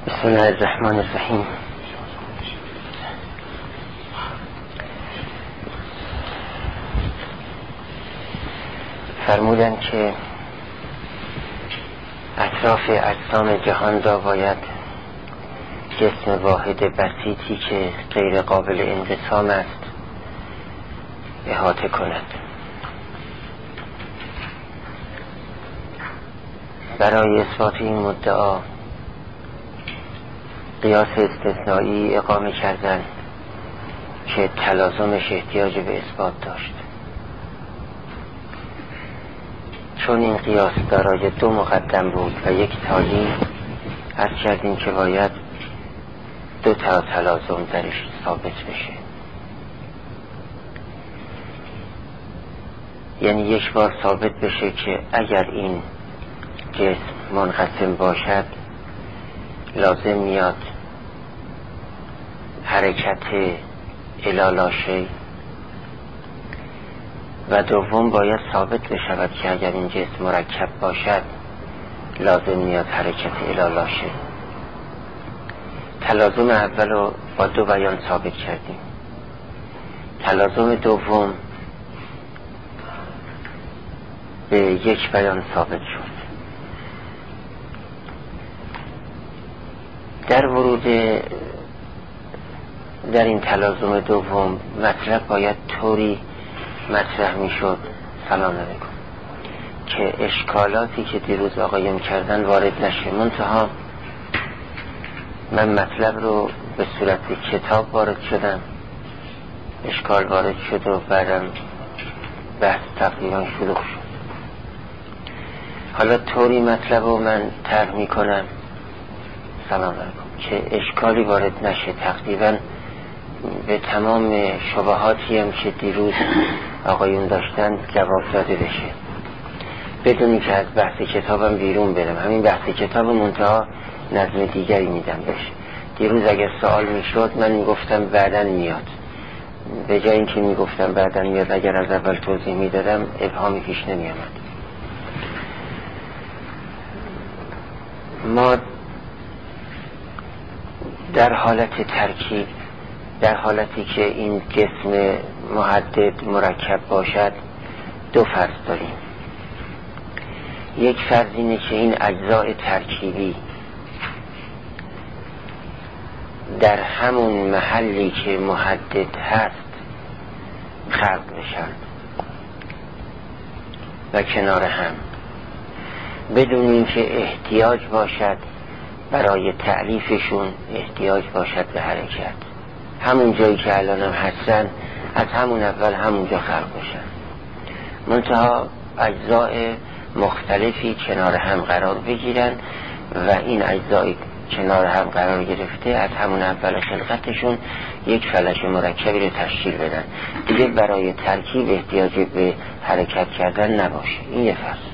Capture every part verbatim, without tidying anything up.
بسم الله الرحمن الرحیم. فرمودند که اطراف اجسام جهان را باید جسم واحد بسیطی که غیر قابل انقسام است احاطه کند. برای اثبات این مدعا قیاس استثنایی اقامه کردند که تلازمش احتیاج به اثبات داشت، چون این قیاس دارای دو مقدم بود و یک تالی، عرض کردیم که باید دو تا تلازم درش ثابت بشه. یعنی یک بار ثابت بشه که اگر این جسم منقسم باشد لازم میاد حرکت الالاشه، و دوم باید ثابت بشود که اگر این جسم مرکب باشد لازم میاد حرکت الالاشه. تلازم اول رو با دو بیان ثابت کردیم، تلازم دوم به یک بیان ثابت شد. در ورود در این تلازم دوم مطلب باید طوری مطرح می شد سلام علیکم که اشکالاتی که دیروز آقایون کردن وارد نشه. منتها من مطلب رو به صورت کتاب وارد شدم، اشکال وارد شد و بعدم بحث تقریبا شروع شد. حالا طوری مطلب رو من طرح می کنم سلام علیکم که اشکالی وارد نشه، تقریبا به تمام شبهاتی هم که دیروز آقایون داشتن جواب داده بشه، بدونی که از بحث کتابم بیرون برم. همین بحث کتاب منتها نظم دیگری میدم بشه. دیروز اگر سوال میشد من میگفتم بعدن میاد، به جای اینکه میگفتم بعدن میاد اگر از اول توضیح میدادم ابهامی پیش نمیامد. ما در حالت ترکیب، در حالتی که این جسم محدد مرکب باشد، دو فرض داریم. یک فرض اینه که این اجزای ترکیبی در همون محلی که محدد هست خلق بشن و کنار هم، بدون اینکه احتیاج باشد برای تعریفشون احتیاج باشد به حرکت. همون جایی که الان هم هستن از همون اول همونجا خلق بشن، منتها اجزای مختلفی کنار هم قرار بگیرن و این اجزای کنار هم قرار گرفته از همون اول خلقتشون یک فلش مرکبی رو تشکیل بدن، دیگه برای ترکیب احتیاج به حرکت کردن نباشه. این یه فرض.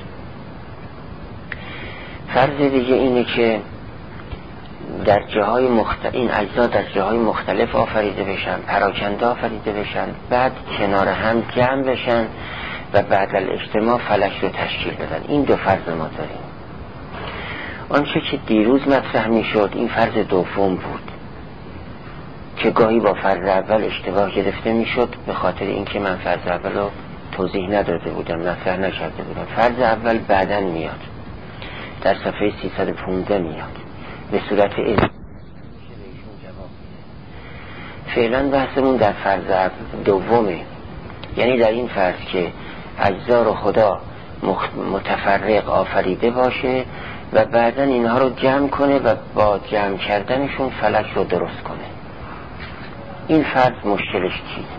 فرض دیگه اینه که در جاهای مختلف این اجزا در جاهای مختلف آفریده بشن، پراکنده آفریده بشن، بعد کنار هم جمع بشن و بعد الاجتماع فلک رو تشکیل بدن. این دو فرض ما داریم. آنچه که دیروز مطرح می شد این فرض دوم بود که گاهی با فرض اول اشتباه گرفته می شد، به خاطر اینکه من فرض اول رو توضیح نداده بودم، مطرح نکرده بودم. فرض اول بعدن میاد، در صفحه سیصد و پانزده میاد به صورت علم. فعلا بحثمون در فرض دومه، یعنی در این فرض که اجزا رو خدا متفرق آفریده باشه و بعدا اینها رو جمع کنه و با جمع کردنشون فلک رو درست کنه. این فرض مشکلش چیست؟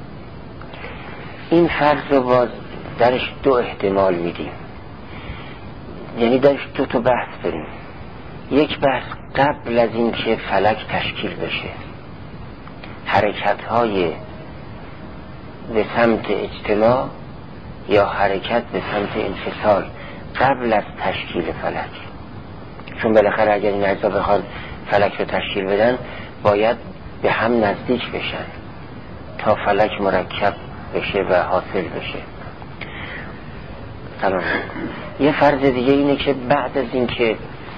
این فرض رو باز درش دو احتمال میدیم، یعنی درش دو تا بحث داریم. یک بحث قبل از این که فلک تشکیل بشه، حرکت های به سمت اجتماع یا حرکت به سمت انفصال قبل از تشکیل فلک، چون بالاخره اگر این اجزا بخواد فلک رو تشکیل بدن باید به هم نزدیک بشن تا فلک مرکب بشه و حاصل بشه. سلام. یه فرض دیگه اینه که بعد از این که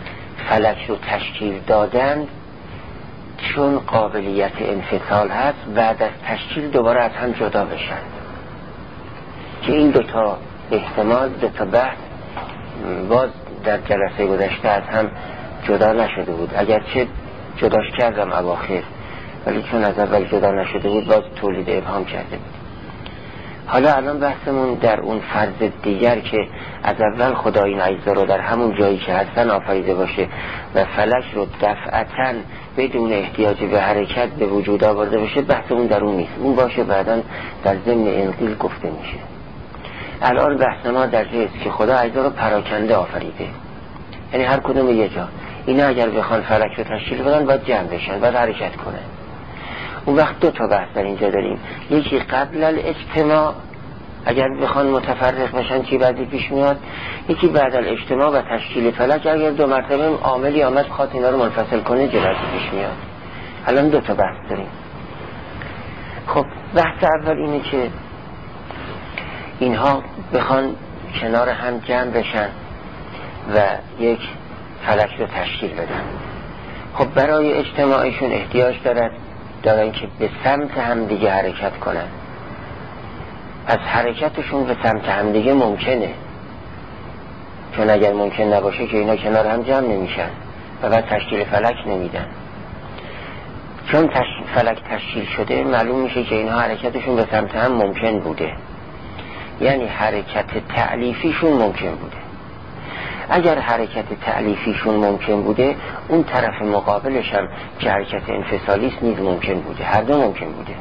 فلک رو تشکیل دادند چون قابلیت انفصال هست بعد از تشکیل دوباره از هم جدا بشن، که این دوتا احتمال دوتا بحث باز در جلسه گذشته از هم جدا نشده بود، اگرچه جداش کردم اواخر ولی چون از اول جدا نشده بود باز تولید ابهام کرده بود. حالا الان بحثمون در اون فرض دیگر که از اول خدا این اجزا رو در همون جایی که هستن آفریده باشه و فلک رو دفعتاً بدون احتیاج به حرکت به وجود آورده باشه، بحثمون در اون نیست، اون باشه بعداً در ضمن انقیل گفته میشه. الان بحث ما در جایی است که خدا اجزا رو پراکنده آفریده، یعنی هر کدوم یه جا. اینا اگر بخوان فلک رو تشکیل بدن باید جمع بشن، باید حرکت کنن. اون وقت دو تا بحث در اینجا داریم، یکی قبل الاجتماع اگر بخوان متفرق بشن چی بعدی پیش میاد، یکی بعد الاجتماع و تشکیل فلک اگر دو مرتبه عاملی آمد خواهد اینا رو منفصل کنه جلوی پیش میاد. الان دو تا بحث داریم. خب بحث اول اینه که اینها بخوان کنار هم جمع بشن و یک فلک رو تشکیل بدن. خب برای اجتماعشون احتیاج دارد دارن که به سمت هم دیگه حرکت کنن. از حرکتشون به سمت هم دیگه ممکنه، چون اگر ممکن نباشه که اینا کنار هم جمع نمیشن و بعد تشکیل فلک نمیدن. چون تش... فلک تشکیل شده معلوم میشه که اینها حرکتشون به سمت هم ممکن بوده، یعنی حرکت تألیفیشون ممکن بوده. اگر حرکت تألیفیشون ممکن بوده اون طرف مقابلش هم که حرکت انفصالیست نیز ممکن بوده، هر دو ممکن بوده.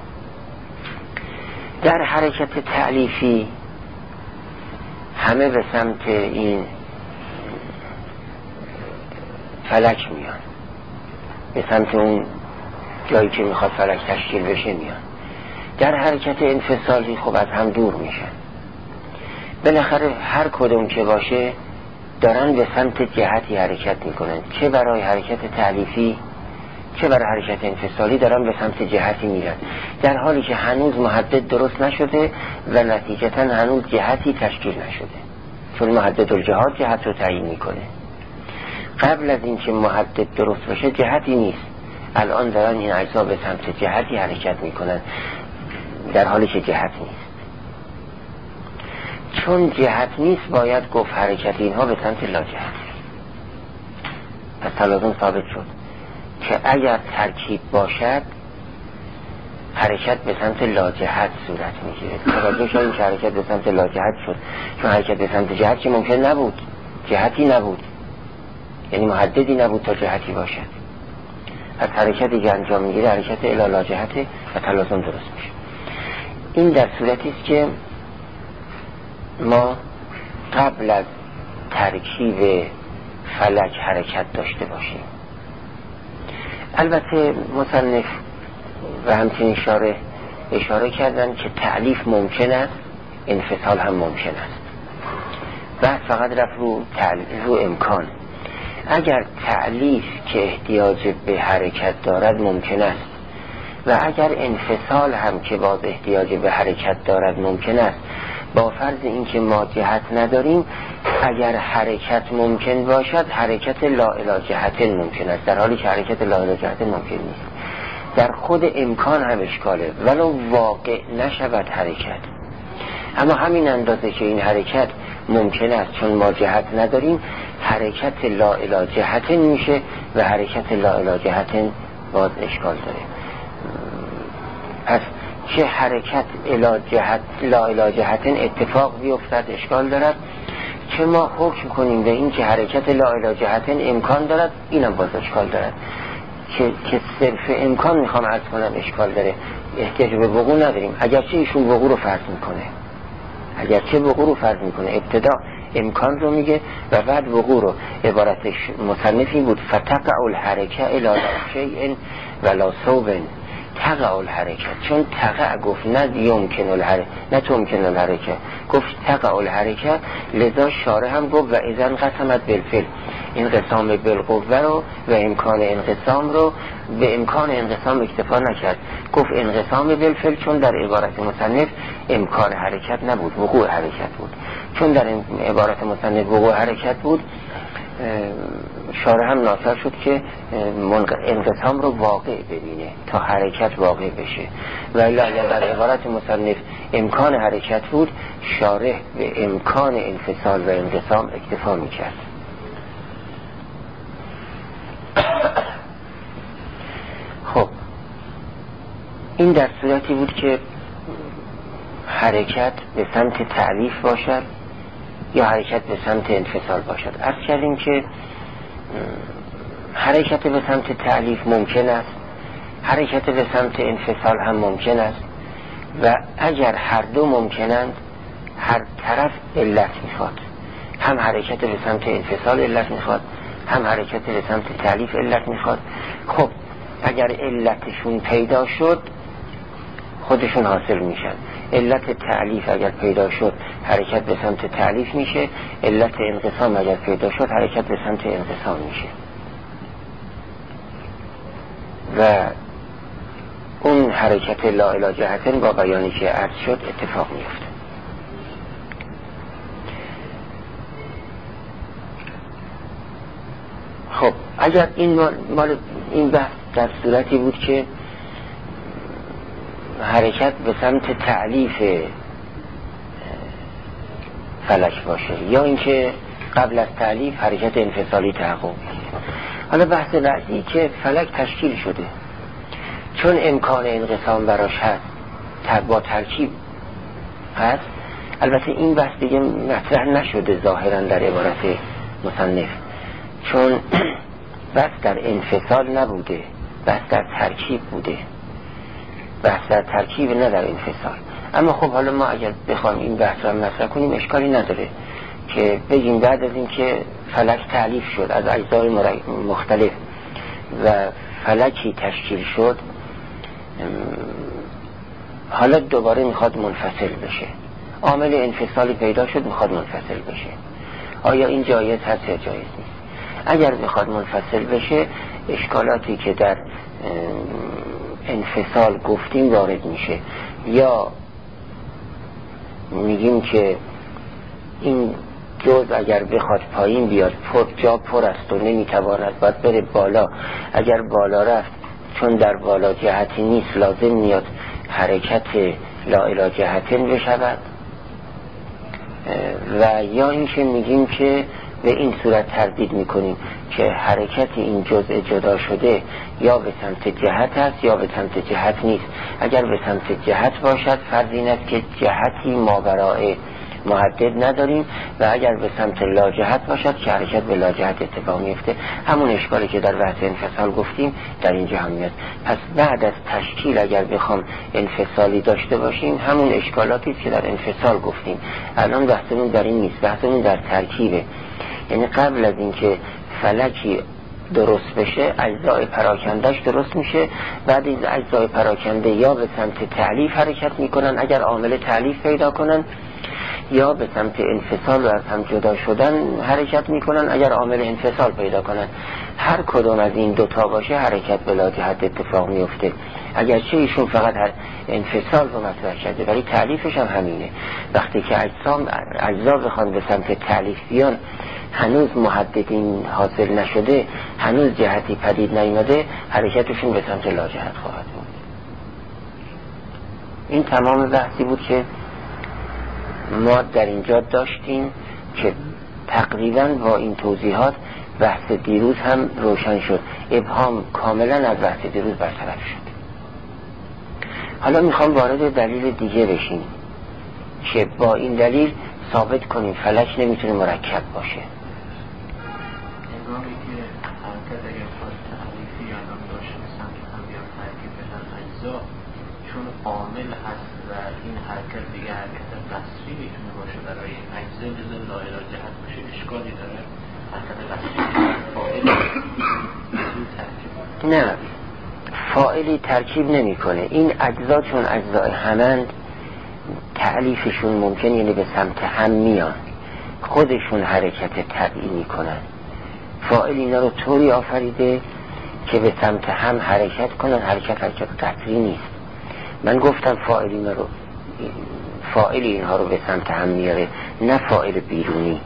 در حرکت تألیفی همه به سمت این فلک میان، به سمت اون جایی که میخواد فلک تشکیل بشه میان. در حرکت انفصالی خب از هم دور میشن. بالاخره هر کدوم که باشه دارن به سمت جهتی حرکت میکنن، چه برای حرکت تألیفی چه برای حرکت انفصالی دارن به سمت جهتی میرن، در حالی که هنوز محدد درست نشده و نتیجتا هنوز جهتی تشکیل نشده، چون محدد الجهات جهت رو تعیین میکنه. قبل از اینکه محدد درست بشه جهتی نیست، الان دارن این اجزا به سمت جهتی حرکت میکنن در حالی که جهت نیست. چون جهت نیست باید گفت حرکت اینها به سمت لاجهت. پس تلازم ثابت شد که اگر ترکیب باشد حرکت به سمت لاجهت صورت میگیره. توجه شدید که حرکت به سمت لاجهت شد، چون حرکت به سمت جهت که ممکن نبود، جهتی نبود، یعنی محددی نبود تا جهتی باشد. از حرکتی که انجام میگیره حرکت الی لاجهته و تلازم درست میشه. این در صورتی است که ما قبل از ترکیب فلک حرکت داشته باشیم. البته مصنف و همچنین اشاره اشاره کردن که تألیف ممکن است، انفصال هم ممکن است. بعد فقط رفت رو, رو امکان. اگر تألیف که احتیاج به حرکت دارد ممکن است و اگر انفصال هم که باز احتیاج به حرکت دارد ممکن است، با فرض اینکه ما جهت نداریم، اگر حرکت ممکن باشد حرکت لا الی جهت ممکن است، در حالی که حرکت لا الی جهت ممکن نیست. در خود امکان هم اشکاله، ولو واقع نشود حرکت، اما همین اندازه که این حرکت ممکن است چون ما جهت نداریم حرکت لا الی جهت میشه و حرکت لا الی جهت باز اشکال داره. پس چه حرکت الی جهت لا الی جهت اتفاق بیفتد اشکال دارد، چه ما حکم کنیم به این که حرکت لا الی جهت امکان دارد، اینم باز اشکال دارد. که که صرف امکان میخوام عرض کنم اشکال داره، احتیاج به وقوع نداریم. اگرچه ایشون وقوع رو فرض میکنه، اگرچه وقوع رو فرض میکنه، ابتدا امکان رو میگه و بعد وقوع رو. عبارتش مصنفی بود فتقع الحرکه الی لا شیء ولا ثوب تقع الحرکه، چون تقع گفت نه یمکن الحرکه نه تمکن الحرکه، گفت تقع الحرکه، لذا شارح هم گفت و اذن قسمت بالفعل، انقسام بالقوه رو و امکان انقسام رو به امکان انقسام اکتفا نکرد، گفت انقسام بالفعل، چون در عبارت مصنف امکان حرکت نبود، وقوع حرکت بود. چون در عبارت مصنف وقوع حرکت بود، شارع هم ناچار شد که انقسام رو واقع ببینه تا حرکت واقع بشه، ولی اگر در عبارت مصنف امکان حرکت بود، شارع به امکان انفصال و انقسام اکتفا میکرد. خب این در صورتی بود که حرکت به سمت تعلیف باشد یا حرکت به سمت انفصال باشد. عرض کردیم که حرکت به سمت تعلیف ممکن است، حرکت به سمت انفصال هم ممکن است، و اگر هر دو ممکنند هر طرف علت میخواد. هم حرکت به سمت انفصال علت میخواد، هم حرکت به سمت تعلیف علت میخواد. خب اگر علتشون پیدا شد خودشون حاصل میشن. علت تعلیف اگر پیدا شد حرکت به سمت تعلیف میشه، علت انقسام اگر پیدا شد حرکت به سمت انقسام میشه، و اون حرکت لا الی جهتن با بیانی که عرض شد اتفاق میفته. خب اگر این مال این بحث در صورتی بود که حرکت به سمت تعلیف فلک باشه یا اینکه قبل از تعلیف حرکت انفصالی تحقق می‌کنه. حالا بحث بعدی که فلک تشکیل شده، چون امکان انقسام براش هست با ترکیب هست. البته این بحث دیگه مطرح نشده ظاهرا در عبارت مصنف، چون بحث در انفصال نبوده، بحث در ترکیب بوده، بحث در ترکیب نه در انفصال. اما خب حالا ما اگر بخوایم این بحث رو مطرح کنیم اشکالی نداره که بگیم بعد از این که فلک تعلیف شد از اجزای مختلف و فلکی تشکیل شد، حالا دوباره میخواد منفصل بشه، عامل انفصالی پیدا شد میخواد منفصل بشه. آیا این جایز هست یا جایز نیست؟ اگر میخواد منفصل بشه اشکالاتی که در انفصال گفتیم وارد میشه، یا میگیم که این جز اگر بخواد پایین بیاد پر جا پر است و نمیتواند باید بره بالا، اگر بالا رفت چون در بالا جهتی نیست لازم میاد حرکت لا الی جهتین بشود. و یا اینکه میگیم که به این صورت تردید میکنیم که حرکت این جزء جدا شده یا به سمت جهت است یا به سمت جهت نیست. اگر به سمت جهت باشد فرض این است که جهتی ماورای محدد نداریم، و اگر به سمت لا جهت باشد که حرکت به لا جهت اتفاق میفته. همون اشکالی که در بحث انفصال گفتیم در اینجا هم میاد. پس بعد از تشکیل اگر بخوام انفصالی داشته باشیم همون اشکالاتی که در انفصال گفتیم. الان بحثمون در این نیست، بحثمون در ترکیبه. یعنی قبل از اینکه فلکی درست بشه اجزای پراکندهش درست میشه، بعد این اجزای پراکنده یا به سمت تعلیف حرکت میکنن اگر عامل تعلیف پیدا کنن، یا به سمت انفصال و از هم جدا شدن حرکت میکنن اگر عامل انفصال پیدا کنن. هر کدوم از این دوتا باشه حرکت بلا جهت اتفاق میفته، اگرچه ایشون فقط هر انفصال رو مطرح کرده ولی تعلیفش هم همینه. وقتی که اجسام اجزا بخوان به سمت تعلیف بیان هنوز محددین حاصل نشده، هنوز جهتی پدید نیامده، حرکتشون به سمت لا جهت خواهد بود. این تمام بحثی بود که ما در اینجا داشتیم که تقریبا با این توضیحات بحث دیروز هم روشن شد، ابهام کاملا از بحث دیروز برطرف شد. حالا میخوام وارد دلیل دیگه بشیم که با این دلیل ثابت کنیم فلک نمیتونه مرکب باشه. هنگامی که حرکت اگر خواهد تعریفی آدم داشته سمت هم یا ترکیب بشن اجزا، چون عامل هست و این حرکت دیگه حرکت قصری میتونه باشه برای این اجزا جزء لا الی جهت باشه، اشکالی داره؟ حرکت قصری فاعل ترکیب نه، فاعلی ترکیب نمیکنه. این اجزا چون اجزای همند تعلیفشون ممکن یعنی به سمت هم میان، خودشون حرکت طبیعی میکنن. فاعل اینا رو طوری آفریده که به سمت هم حرکت کنن، حرکت حرکت قطعی نیست. من گفتم فاعل اینا رو فاعل اینها رو به سمت هم میاره، نه فاعل بیرونی.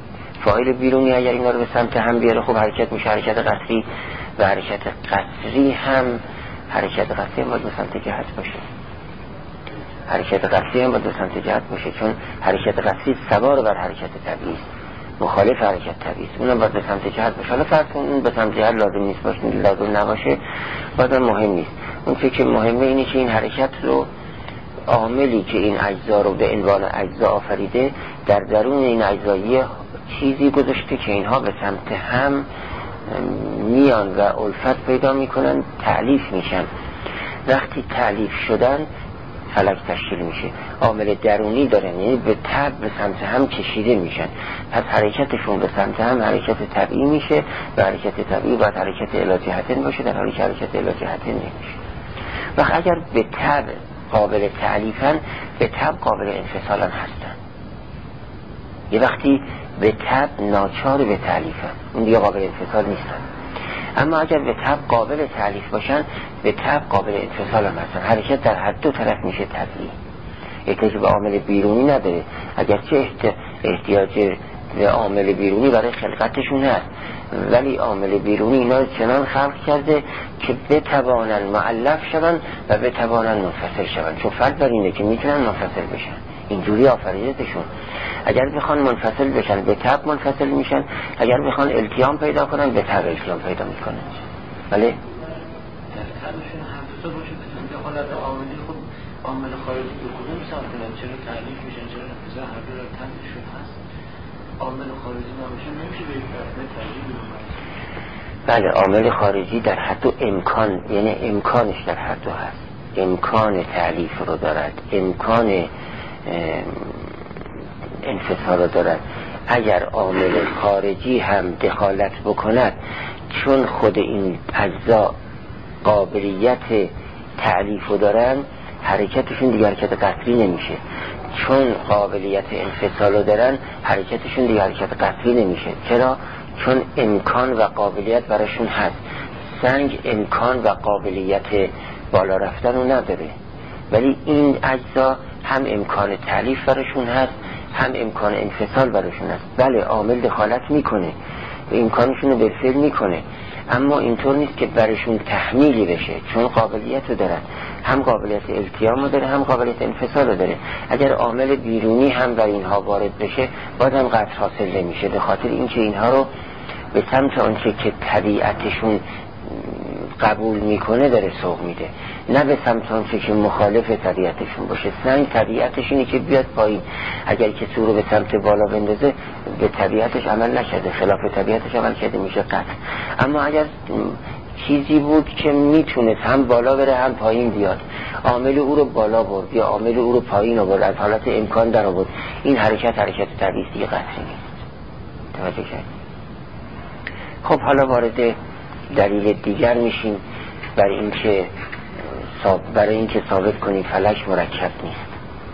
فاعل بیرونی اگر اینا رو به سمت هم بیاره خب حرکت میشه حرکت قطری، و حرکت قطری هم حرکت قطری هم باید به سمت جهت باشه. حرکت قطری هم باید به سمت جهت باشه، چون حرکت قطری سوار بر حرکت طبیعی است، مخالف حرکت طبیعی است، اونم باید به سمت جهت باشه. حالا فرض کن اون به سمت جهت لازم نیست باشه، لازم نباشه، بازم مهم نیست. اون چیزی که مهمه اینه که این حرکت رو عاملی که این اجزا رو به عنوان اجزا آفریده در درون این اجزایی چیزی گذاشته که اینها به سمت هم میان و الفت پیدا میکنن، تألیف میشن. وقتی تألیف شدن فلک تشکیل میشه. عامل درونی دارن، یعنی به تبع به سمت هم کشیده میشن، پس حرکتشون به سمت هم حرکت طبیعی میشه و حرکت طبیعی باید حرکت الی جهتین باشه، در حالی که حرکت الی جهتین نمیشه. وقت اگر به تبع قابل تألیفن، به تبع قابل انفصالن هستن. یه وقتی به تبع ناچار به تألیفن، اون دیگه قابل انفصال نیستن. اما اگر به تبع قابل تألیف باشن، به تبع قابل انفصال هم هستن. حرکت در هر دو طرف میشه طبیعی، احتیاج به عامل بیرونی نداره، اگرچه احتیاج به عامل بیرونی برای خلقتشون هست، ولی عامل بیرونی اینا رو چنان خلق کرده که بتوانن مؤلف شون و بتوانن منفصل شون، چون فرق بر اینه که میتونن منفصل بشن، اینجوری آفریدتشون. اگر بخوان منفصل بشن به تبع منفصل میشن، اگر بخوان التیام پیدا کنن به تبع التیام پیدا میکنن. ولی در تبعشون هم دو تا باشه، به حالت عاملی خود عامل خارجی به کدوم سمت میرن، چرا تعلیف میشن، چرا انفصال، هر دو در تبعشون هست. عامل خارجی نباشه نمیشه به ترجیح بدیم. بله، عامل خارجی در هر دو امکان، یعنی امکانش در هر دو هست، امکان تعلیف رو دارد، امکان انفصال رو دارد. اگر عامل خارجی هم دخالت بکند، چون خود این اجزا قابلیت تعلیف رو دارن، حرکتشون دیگر حرکت قطری نمیشه. چون قابلیت انفصال رو دارن، حرکتشون دیگر حرکت قطری نمیشه. چرا؟ چون امکان و قابلیت براشون هست. سنگ امکان و قابلیت بالا رفتن رو نداره، ولی این اجزا هم امکان تعلیف براشون هست، هم امکان انفصال براشون هست. بله، عامل دخالت میکنه و امکانشون رو بالفعل میکنه، اما اینطور نیست که براشون تحمیلی بشه، چون قابلیت رو دارن، هم قابلیت التیام رو داره، هم قابلیت انفصال رو داره. اگر عامل بیرونی هم بر اینها وارد بشه، بازم قطع حاصل نمیشه، به خاطر اینکه اینها رو به سمت آنچه که طبیعتشون قبول میکنه داره سوق میده، نه به سمت آنچه که مخالف طبیعتشون باشه. سنگ طبیعتش اینه که بیاد پایین، اگر کسی رو به سمت بالا بندازه به طبیعتش عمل نکرده، خلاف طبیعتش عمل کرده، میشه قطع. اما اگر چیزی بود که میتونست هم بالا بره هم پایین بیاد، عامل او رو بالا برد یا عامل او رو پایین آورد، از حالت امکان در آورد، این حرکت حرکت طبیعی دیگه قطعی نیست. توجه کرد؟ خب حالا وارد دلیل دیگر میشیم برای اینکه برای اینکه ثابت کنیم فلک مرکب نیست.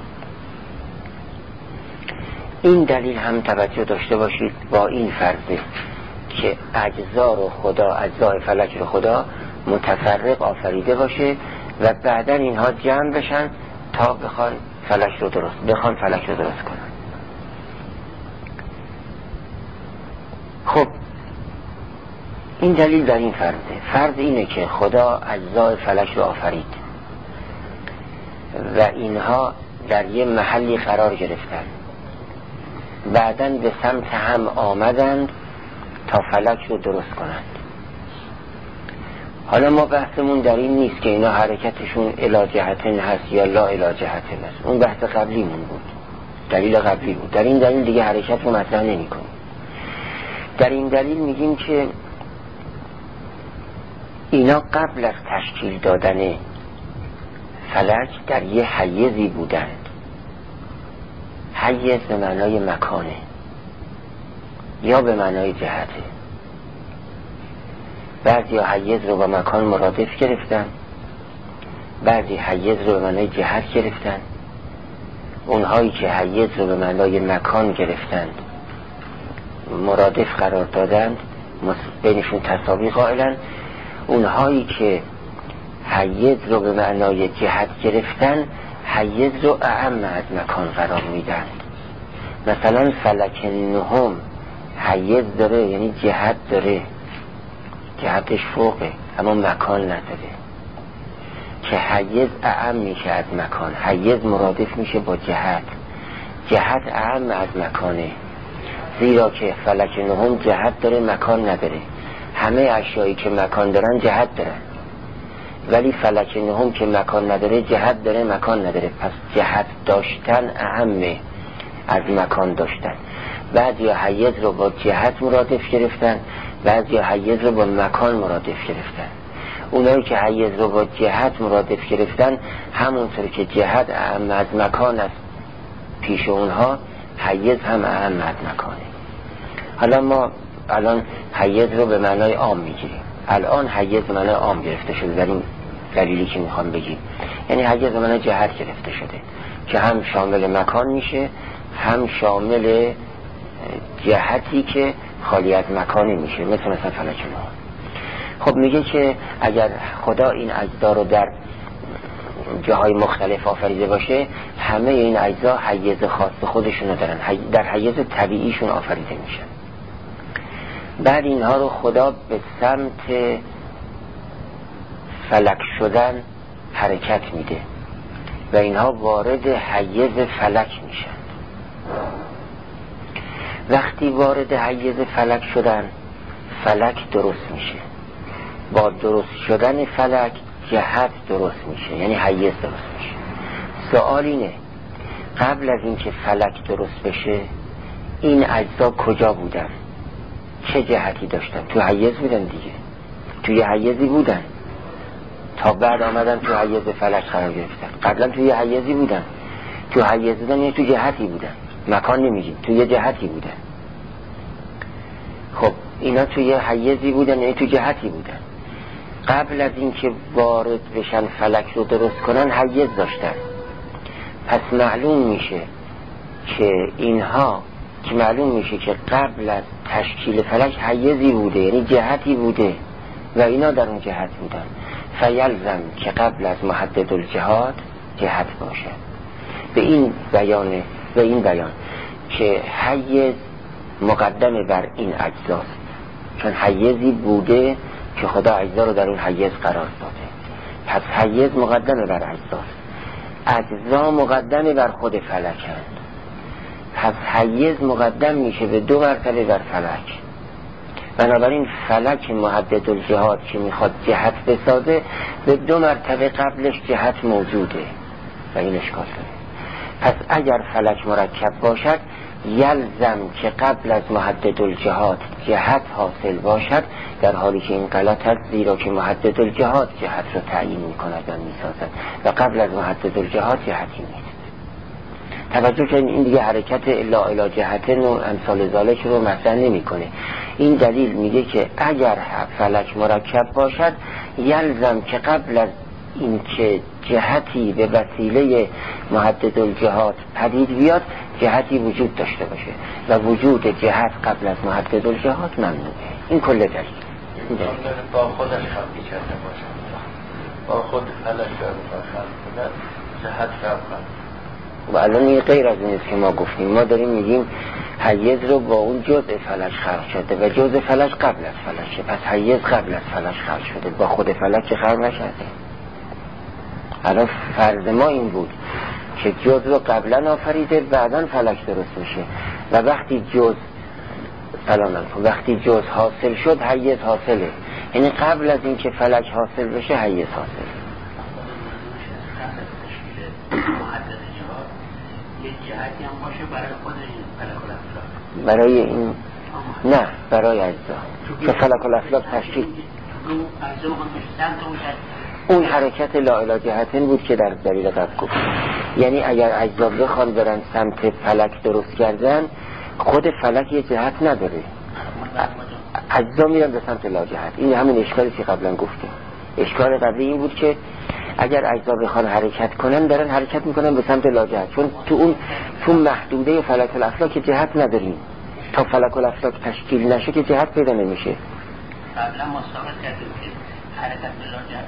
این دلیل هم توجه داشته باشید با این فرضه که اجزا رو خدا، اجزای فلک رو خدا متفرق آفریده باشه و بعدن اینها جمع بشن تا بخوان فلک رو درست بخوان فلک رو درست کنن. خب این دلیل در این فرضه. فرض اینه که خدا اجزای فلک رو آفرید و اینها در یه محلی قرار گرفتن، بعدن به سمت هم آمدند تا فلک رو درست کنند. حالا ما بحثمون در این نیست که اینا حرکتشون الی جهتین هست یا لا الی جهتین هست، اون بحث قبلیمون بود، دلیل قبلی بود. در این دلیل دیگه حرکت رو مطرح نمی کنیم. در این دلیل میگیم که اینا قبل از تشکیل دادن فلک در یه حیزی بودند. حیز به معنای مکانه یا به معنای جهته. بعضی حیز رو با مکان مرادف گرفتن، بعضی حیز رو به معنای جهت گرفتن. اونهایی که حیز رو به معنای مکان گرفتند مرادف قرار دادند، بینشون تساوی قائلن. اونهایی که حیز رو به معنای جهت گرفتن، حیز رو اعم از مکان قرار میدن. مثلا فلک نهم حیز داره یعنی جهت داره، جهتش فوقه اما مکان نداره، که حیز اعم میشه از مکان. حیز مرادف میشه با جهت، جهت اعم از مکانه، زیرا که فلک نهم جهت داره مکان نداره. همه اشیایی که مکان دارن جهت دارن، ولی فلک نهم که مکان نداره جهت داره مکان نداره. پس جهت داشتن اهمه از مکان داشتن. بعضی حیز رو با جهت مرادف گرفتن، بعضی حیز رو با مکان مرادف گرفتن. اونایی که حیز رو با جهت مرادف گرفتن، همونطور که جهت اهم از مکان است پیش اونها، حیز هم اهم از مکانه. حالا ما الان حیز رو به معنای عام میگیریم. الان حیز به معنای عام گرفته شده در این دلیلی که میخوام بگیم، یعنی حیز به معنای جهت گرفته شده که هم شامل مکان میشه هم شامل جهتی که خالی از مکانی میشه، مثل مثلا فلک نهم. خب میگه که اگر خدا این اجزا رو در جاهای مختلف آفریده باشه، همه این اجزا حیز خاص خودشونو دارن، در حیز طبیعیشون آفریده میشن. بعد اینها رو خدا به سمت فلک شدن حرکت میده و اینها وارد حیز فلک میشن. وقتی وارد حیز فلک شدن، فلک درست میشه. با درست شدن فلک جهت درست میشه، یعنی حیز درست میشه. سوال اینه قبل از اینکه فلک درست بشه این اجزا کجا بودن؟ چه جهتی داشتن؟ تو حیز بودن دیگه، توی حیزی بودن تا بعد آمدن تو حیز فلک قرار گرفتن. قبلا توی حیزی بودن، تو حیز بودن یعنی تو جهتی بودن، مکان نمیگیم، توی جهتی بودن. خب اینا توی حیزی بودن یعنی تو جهتی بودن. قبل از اینکه وارد بشن فلک رو درست کنن حیز داشتن. پس معلوم میشه که اینها که معلوم میشه که قبل از تشکیل فلک حیزی بوده، یعنی جهتی بوده و اینا در اون جهت بودن. فیلزم که قبل از محدد الجهات جهت باشه. به این بیان به این بیان که حیز مقدم بر این اجزاست، چون حیزی بوده که خدا اجزا رو در اون حیز قرار داده. پس حیز مقدم بر اجزاست، اجزا مقدم بر خود فلکند. پس حیز مقدم میشه به دو مرتبه بر فلک. بنابراین فلک محدد الجهات که میخواد جهت بسازه به دو مرتبه قبلش جهت موجوده و این اشکال داره. پس اگر فلک مرکب باشد یلزم که قبل از محدد الجهات جهت حاصل باشد، در حالی که این غلط است، زیرا که محدد الجهات جهت رو تعیین میکند و میسازد و قبل از محدد الجهات جهتی نیست. توجه کنید این دیگه حرکت الا الا جهتن و امثال ذالک رو مطرح نمیکنه. این دلیل میگه که اگر فلک مرکب باشد یلزم که قبل از این که جهتی به وسیله محدد الجهات پدید بیاد جهتی وجود داشته باشه و وجود جهت قبل از محدد الجهات ممنوعه. این کل دلیل با خودش خلقی کرده باشه، با خود فلک کرده جهت خلق. و الان این غیر از این است که ما گفتیم. ما داریم میگیم حیز رو با اون جزء فلک خلق شده و جزء فلک قبل از فلک، پس حیز قبل از فلک خلق شده، با خود فلک خلق نشده. الان فرض ما این بود که جزء رو قبلا آفریده بعداً فلک درست میشه و وقتی جزء سلام علیکم وقتی جزء حاصل شد حیز حاصله، یعنی قبل از این که فلک حاصل بشه حیز حاصله. جهتی هم باشه برای خود این فلک الافلاک، برای این نه برای اجزا که فلک الافلاک تشکیل اون حرکت لا اله جهتن بود که در دلیل قبل گفت. یعنی اگر اجزا بخوان برن سمت فلک درست کردن، خود فلک یه جهت نداره، اجزا میرن به سمت لا جهت. این همین اشکالی که قبلا گفتیم. اشکال قبلی این بود که اگر اجزا بخوان حرکت کنن دارن حرکت میکنن به سمت لا جهت، چون تو اون تو محدوده فلک الافلاک جهت نداریم. تا فلک الافلاک تشکیل نشه که جهت پیدا نمیشه. قبلا ما ثابت کردیم که حرکت به لا جهت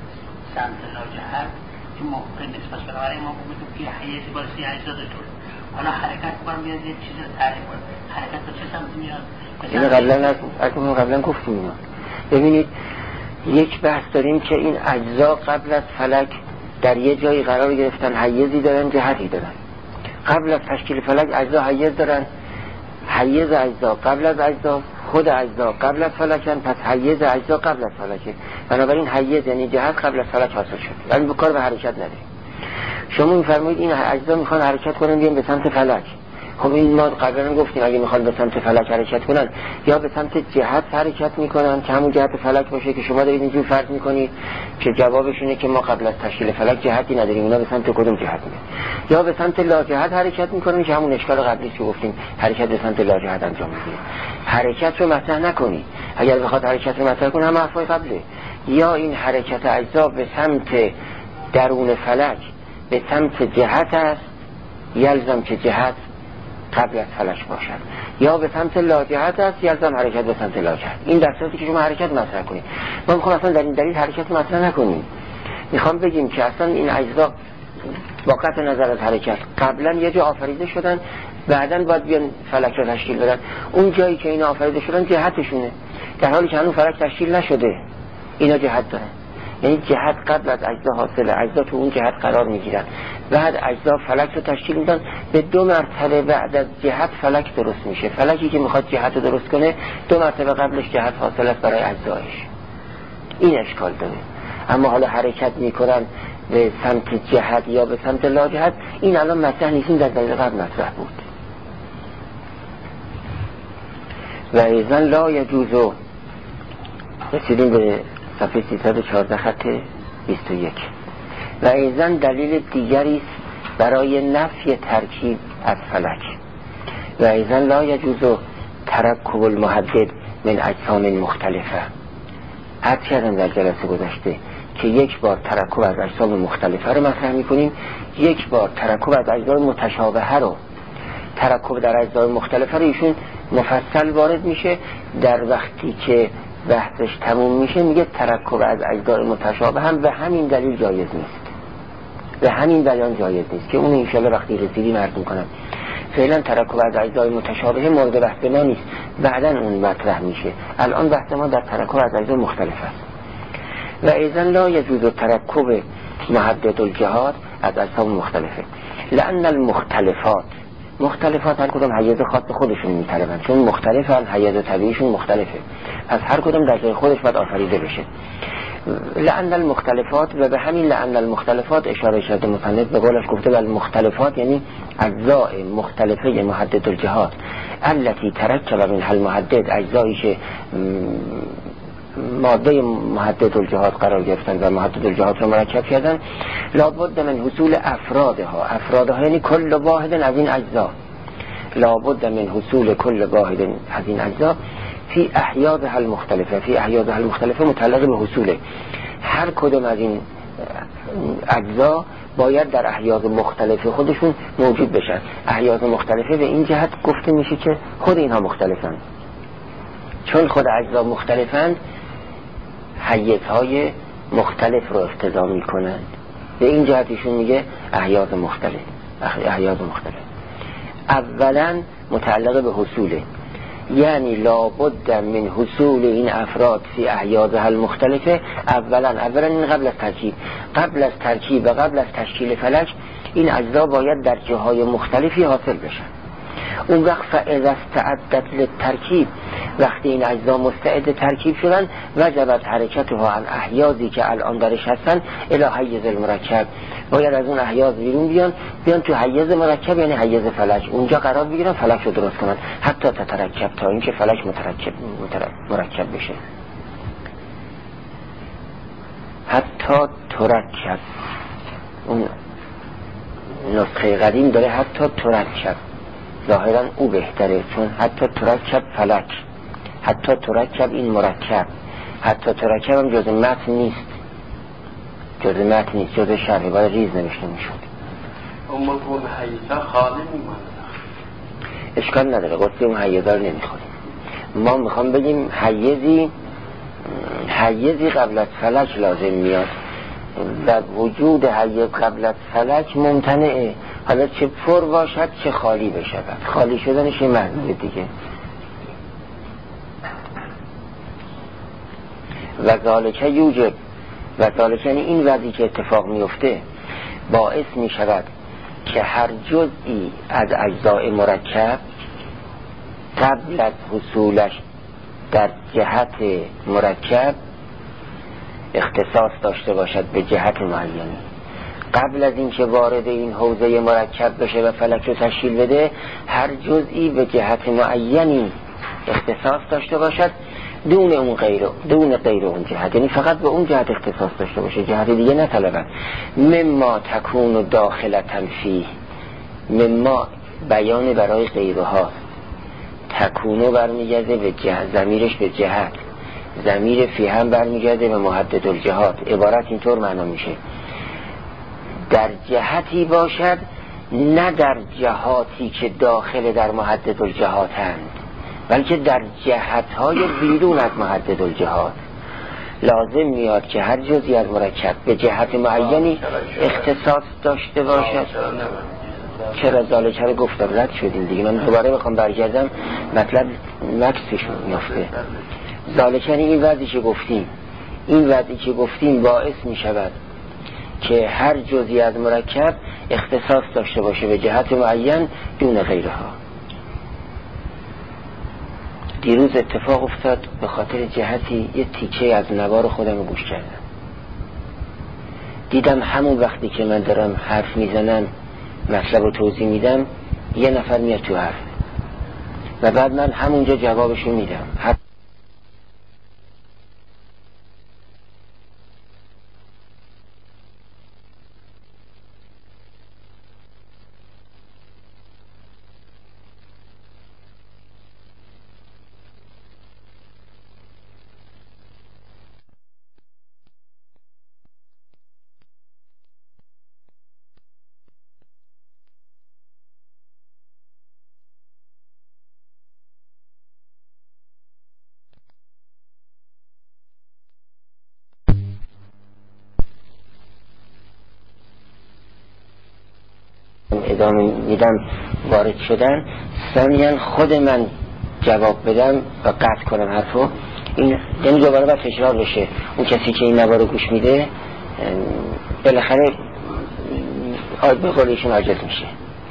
سمت لا جهت که موقع نسبت برای ما بودیم که حیث بارسی اجزا داشته حالا حرکت کنم بیاد یه چیز رو تعریف کنم، حرکت به چه سمتی میاد؟ اینو قبلا از قبلا گفتیم اینا. ببینید یک بحث داریم که این اجزا قبل از فلک در یه جایی قرار گرفتن، حیزی دارن، جهتی دارن. قبل از تشکیل فلک اجزا حیز دارن، حیز اجزا قبل از اجزا، خود اجزا قبل از فلکن، پس حیز اجزا قبل از فلکه. بنابراین حیز یعنی جهت قبل از فلک حاصل شد، یعنی به کار به حرکت نداریم. شما میفرمایید این اجزا میخوان حرکت کنن بیان به سمت فلک. خب این ما قبلا گفتیم اگه میخوان به سمت فلک حرکت کنن یا به سمت جهت حرکت میکنن که همون جهت فلک باشه که شما دارید اینجور فرض میکنید که جوابش اینه که ما قبل از تشکیل فلک جهتی نداریم، اونا به سمت کدوم جهت میرن؟ یا به سمت لاجهت حرکت میکنن که همون اشکال قبلی که گفتیم حرکت به سمت لاجهت انجام میده. حرکت رو مطرح نکنی، اگر بخواد حرکت رو مطرح کنه هم حرفای قبله. یا این حرکت اجزا به سمت درون فلک به سمت جهت است، یلزم که جهت قبل از فلک باشد، یا به سمت لاجهت است، یلزم حرکت به سمت لاجهت. این در صورتی که شما حرکت مطرح کنید. ما میخوام اصلا در این دلیل حرکت مطرح نکنیم، میخوام بگیم که اصلا این اجزا با قطع نظر از حرکت قبلا یه جا آفریده شدن، بعداً باید بیان فلک رو تشکیل بدن. اون جایی که اینا آفریده شدن جهتشونه، در حالی که هنوز فلک تشکیل نشده اینا جهت دارن. یعنی جهت قبل از اجزا حاصله، اجزا تو اون جهت قرار میگیرن، بعد اجزا فلک رو تشکیل میدن. به دو مرتبه بعد از جهت فلک درست میشه. فلکی که میخواد جهت رو درست کنه دو مرتبه قبلش جهت حاصل است برای اجزایش. این اشکال داره. اما حالا حرکت میکنن به سمت جهت یا به سمت لاجهت، این الان مطرح نیست، در دلیل قبل مطرح بود. و ایزن لا یجوزو، رسیدیم به صفحه سیصد و چهارده خط بیست و یک. و ایزن دلیل دیگری است برای نفی ترکیب از فلک. و ایزن لا یجوزو ترکب المحدد من اجسام مختلفه. عرض کردم در جلسه گذشته که یک بار ترکب از اجسام مختلفه رو مطرح میکنیم، یک بار ترکب از اجزای متشابهه رو. ترکب در اجزای مختلفه رو ایشون مفصل وارد میشه، در وقتی که بحثش تموم میشه میگه ترکب از اجزای متشابه هم به همین دلیل جایز نیست، به همین بیان جایز نیست که اون انشالله وقتی رسیدیم عرض میکنم. فعلا ترکب از اجزای متشابه مورد بحث ما نیست، بعداً اون مطرح میشه. الان بحث ما در ترکب از اجزای مختلف است. و ایزن لا یجوز ترکب محدد الجهات از اجسام مختلفه، لأن المختلفات، مختلفات هر کدام حیز خاص خودشون میطلبن، چون مختلفن، حیز طبیعیشون مختلفه، پس هر کدام در جای خودش باید آفریده بشه. لأن المختلفات، و به همین لأن المختلفات اشاره شده مصنف به قولش گفته و المختلفات یعنی اجزاء مختلفه محدد الجهات التي ترکب منها المحدد، اجزایی که ماده محدد الجهات قرار گرفتن و محدد الجهات رو مرکب کردن، لابد من حصول افرادها، افرادها یعنی کل واحد از این اجزا، لابد من حصول کل واحد از این اجزا فی احیازها المختلفه، فی احیازها المختلفه متعلق به حصول هر کدوم از این اجزا باید در احیاز مختلف خودشون موجود بشن. احیاز مختلفه به این جهت گفته میشه که خود اینها مختلفن، چون خود اجزا مختلفند حیزهای مختلف رو اقتضا میکنند. به این جهتشون میگه احیاز مختلف. احیاز مختلف اولا متعلق به حصوله، یعنی لابد من حصول این افراد فی احیازها المختلفه. اولا اولا این قبل از ترکیب، قبل از ترکیب و قبل از تشکیل فلک این اجزا باید در جاهای مختلفی حاصل بشن. اون وقت فاذا استعدت للترکیب، وقتی این اجزا مستعد ترکیب شدن وجبت حرکتها عن احیازی که الان درش هستن الی حیز المرکب، باید از اون احیاز بیرون بیان بیان تو حیز مرکب، یعنی حیز فلک، اونجا قرار بگیرن، فلک رو درست کنن حتی تترکب، تا اینکه فلک مترکب مرکب بشه. حتی ترکب، اون نسخه قدیم داره حتی ترکب، ظاهرا او بهتره، چون حتی ترکب فلک، حتی ترکب این مرکب، حتی ترکب هم جز متن نیست، جز متن نیست، جز شرحی، باید ریز نوشته میشود. اون مفهوم حیزا خالی میمانده، اشکال نداره، قصد اون حیزا رو نمیخوریم. ما میخوام بگیم حیزی حیزی قبل از فلک لازم میاد و وجود حیز قبل از فلک ممتنعه. حالا چه پر باشد چه خالی بشود. خالی شدنش یه معنی دیگه. و ذالک یوجب، و ذالک یعنی این وضعی که اتفاق میفته باعث می شود که هر جزئی از اجزای مرکب قبل از حصولش در جهت مرکب اختصاص داشته باشد به جهت معینی. قبل از اینکه وارد این حوزه مرکب بشه و فلک رو تشکیل بده، هر جزئی به جهت معینی اختصاص داشته باشد دون اون غیر دون غیر اون جهت، یعنی فقط به اون جهت اختصاص داشته باشه، جهت دیگه نطلبن. مما تکون داخلتن فی، مما بیان برای غیرها، تکونو برمیگرده به جهت، ضمیرش به جهت، ضمیر فی هم برمیگرده به محدد الجهات. عبارت اینطور معنا میشه در جهتی باشد نه در جهاتی که داخل در محدد الجهاتند، بلکه در جهتهای بیرون از محدد الجهات. لازم میاد که هر جزئی از مرکب به جهت معینی اختصاص داشته باشد. چرا ذالک رو گفتم رد شدیم دیگه، من دوباره بخوام برگردم مطلب مکسش میافته. ذالک یعنی این وضعی که گفتیم، این وضعی که گفتیم باعث میشود که هر جزئی از مرکب اختصاص داشته باشه به جهت معین دون غیرها. دیروز اتفاق افتاد به خاطر جهتی یه تیکه از نوار خودم رو گوش کردم، دیدم همون وقتی که من دارم حرف میزنم مطلب رو توضیح میدم یه نفر میاد تو حرف و بعد من همونجا جوابشو میدم. ادامه میدم وارد شدن، ثانیاً خود من جواب بدم و قطع کنم حرفو، این یعنی دوباره باید تکرار بشه. اون کسی که این نوار رو گوش میده بالاخره آید به قولیشون عاجز میشه.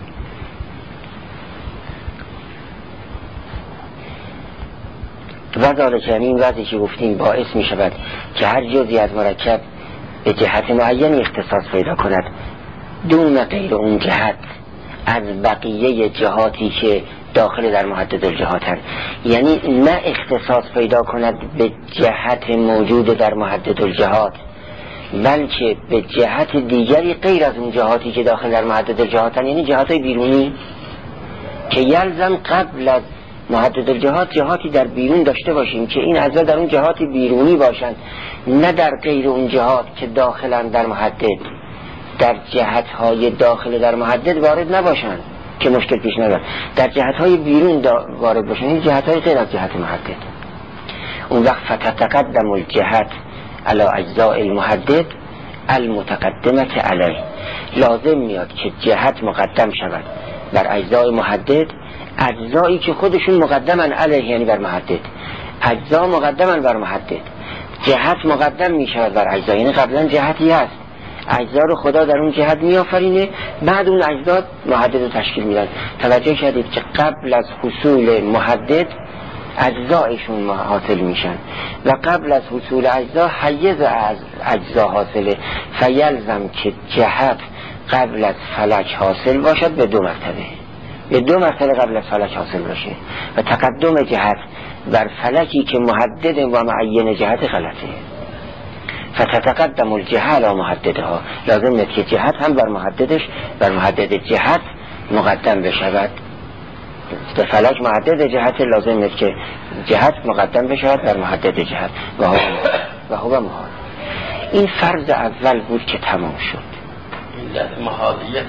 و ذالک یعنی این وضعی که گفتیم باعث میشود که هر جزئی از مرکب به جهت معینی اختصاص پیدا کند دون غیر اون جهت از بقیه جهاتی که داخل در محدد الجهات هست، یعنی نه اختصاص پیدا کند به جهت موجود در محدد الجهات، بلکه به جهت دیگری غیر از اون جهاتی که داخل در محدد الجهات هست، یعنی جهات بیرونی که یلزم قبل از محدد الجهات جهاتی در بیرون داشته باشیم که این اجزا در اون جهات بیرونی باشند، نه در غیر اون جهات که داخلن در محدد، در جهت‌های داخل در محدد وارد نباشند که مشکل پیش نیاد، در جهت‌های بیرون وارد باشند، این جهت‌های غیر از جهت محدد. اون وقت فتتقدم الجهت علی اجزاء المحدد المتقدمه علیه، لازم میاد که جهت مقدم شود بر اجزای محدد، اجزایی که خودشون مقدمن علیه یعنی بر محدد، اجزا مقدمن بر محدد، جهت مقدم میشود بر اجزا، یعنی قبلا جهتی هست، اجزا رو خدا در اون جهت میآفرینه، بعد اون اجزا محدد رو تشکیل میدن. توجه کردید که قبل از حصول محدد اجزایشون حاصل میشن و قبل از حصول اجزا حیز از اجزا حاصله، فیلزم که جهت قبل از فلک حاصل باشد به دو مرتبه، به دو مرتبه قبل از فلک حاصل باشه و تقدم جهت بر فلکی که محدد و معین جهت غلطه. فتتقدم الجهه علی محددها، لازم است که جهت هم بر محددش بر محدد جهت مقدم بشود. به فلک محدد جهت لازم است که جهت مقدم بشود بر محدد جهت و هو و هو محال. این فرض اول بود که تمام شد. علت محالیت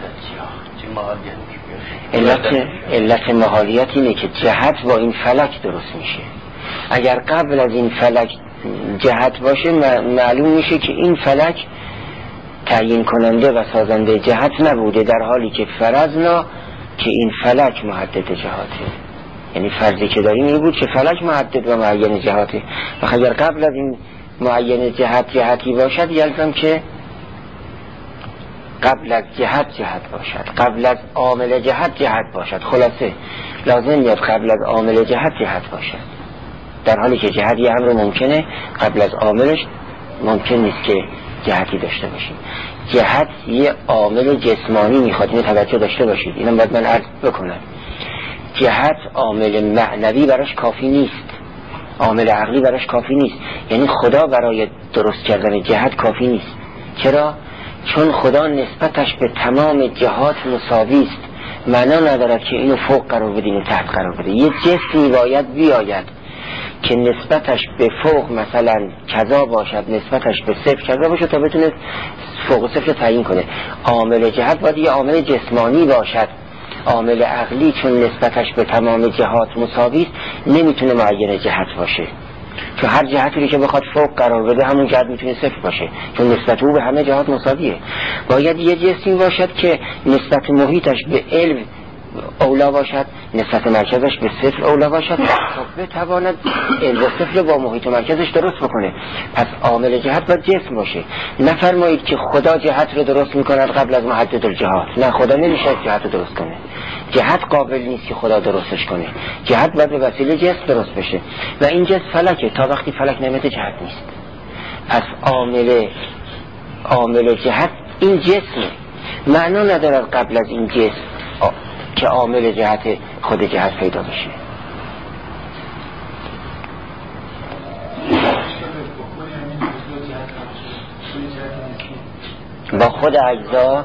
چی؟ علت علت محالیت اینه که جهت با این فلک درست میشه. اگر قبل از این فلک جهت باشه معلوم میشه که این فلک تعیین کننده و سازنده جهت نبوده، در حالی که فرضنا که این فلک محدد جهاته. یعنی فرضی که داریم این بود که فلک محدد و معین جهاته، و اگر قبل از این معین جهت جهتی باشد یلزم که قبل از جهت جهت باشد، قبل از عامل جهت جهت باشد. خلاصه لازم میاد قبل از عامل جهت جهت باشد، در حالی که جهت یه امر ممکنه قبل از عاملش ممکن نیست که جهتی داشته باشیم. جهت یه عامل جسمانی میخواد، اینو توجه داشته باشید، اینم باید من عرض بکنم. جهت عامل معنوی براش کافی نیست، عامل عقلی براش کافی نیست. یعنی خدا برای درست کردن جهت کافی نیست. چرا؟ چون خدا نسبتش به تمام جهات مساوی است، معنا ندارد که اینو فوق قرار بده اینو تحت قرار بده. یه جسمی باید بیاید که نسبتش به فوق مثلا کذا باشد، نسبتش به صفر کذا باشه تا بتونه فوق و صفر تعیین کنه. عامل جهت باید یه عامل جسمانی باشد. عامل عقلی چون نسبتش به تمام جهات مساوی است نمیتونه معین جهت باشه، چون هر جهتی که بخواد فوق قرار بده همون جهت میتونه صفر باشه، چون نسبت او به همه جهات مساویه. باید یه جسمی باشد که نسبت محیطش به علم اولا باشد، نسبت مرکزش به صفر اولا باشد تا بتواند علم صفر با محیط مرکزش درست بکنه. پس عامل جهت باید جسم باشه. نفرمایید که خدا جهت رو درست میکند قبل از محدد الجهات. نه، خدا نمیشه جهت رو درست کنه. جهت قابل نیست که خدا درستش کنه. جهت باید به وسیله جسم درست بشه و این جسم فلکه. تا وقتی فلک نمیده جهت نیست. پس عامل عامل جهت این جسمه. معنا ندارد قبل از این جسم که عامل جهت خود جهت پیدا بشه. با خود اجزا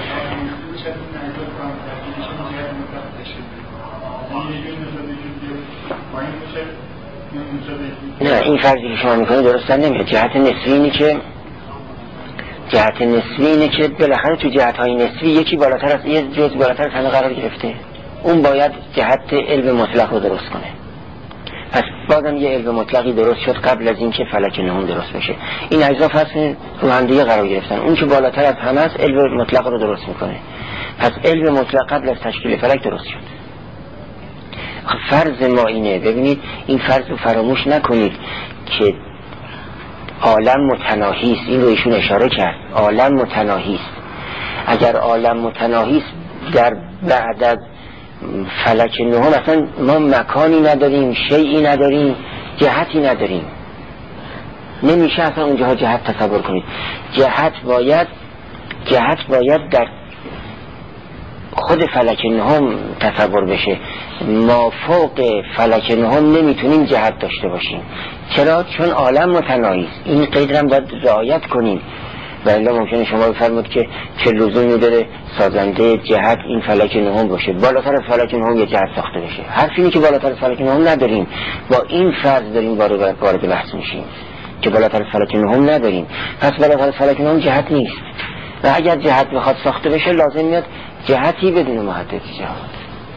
نه، این فرضی که شما میکنه درست نمیاد. جهت نسبی اینه که جهت نسبی اینه که بالاخره تو جهت‌های نسبی یکی بالاتر از یه جزء بالاتر از همه قرار گرفته، اون باید جهت علم مطلق رو درست کنه. پس بازم یه علم مطلقی درست شد قبل از اینکه فلک نهم درست بشه. این اجزا فصل رو هم دیگه قرار گرفتن. اون که بالاتر از همه است علم مطلق رو درست میکنه. پس علم مطلق قبل از تشکیل فلک درست شد. فرض ما اینه، ببینید این فرض رو فراموش نکنید که عالم متناهی است. این رو ایشون اشاره کرد، عالم متناهی است. اگر عالم متناهی است در بعد از فلک نهم اصلا ما مکانی نداریم، شیئی نداریم، جهتی نداریم. نمیشه اصلا اونجاها جهت تصور کنید. جهت باید جهت باید در خود فلک نهم تصور بشه. ما فوق فلک نهم نمیتونیم جهت داشته باشیم. چرا؟ چون عالم متناهی است. این قید هم باید رعایت کنیم و الا ممکنه شما بفرمایید که چه لزومی داره سازنده جهت این فلک نهم باشه، بالاتر از فلک نهم یه جهت ساخته بشه. حرف اینه که بالاتر از فلک نهم نداریم. با این فرض داریم وارد بحث میشیم که بالاتر از فلک نهم نداریم. پس بالاتر از فلک نهم جهت نیست و اگر جهت بخواد ساخته بشه لازم میاد جهتی بدون محدد جهات.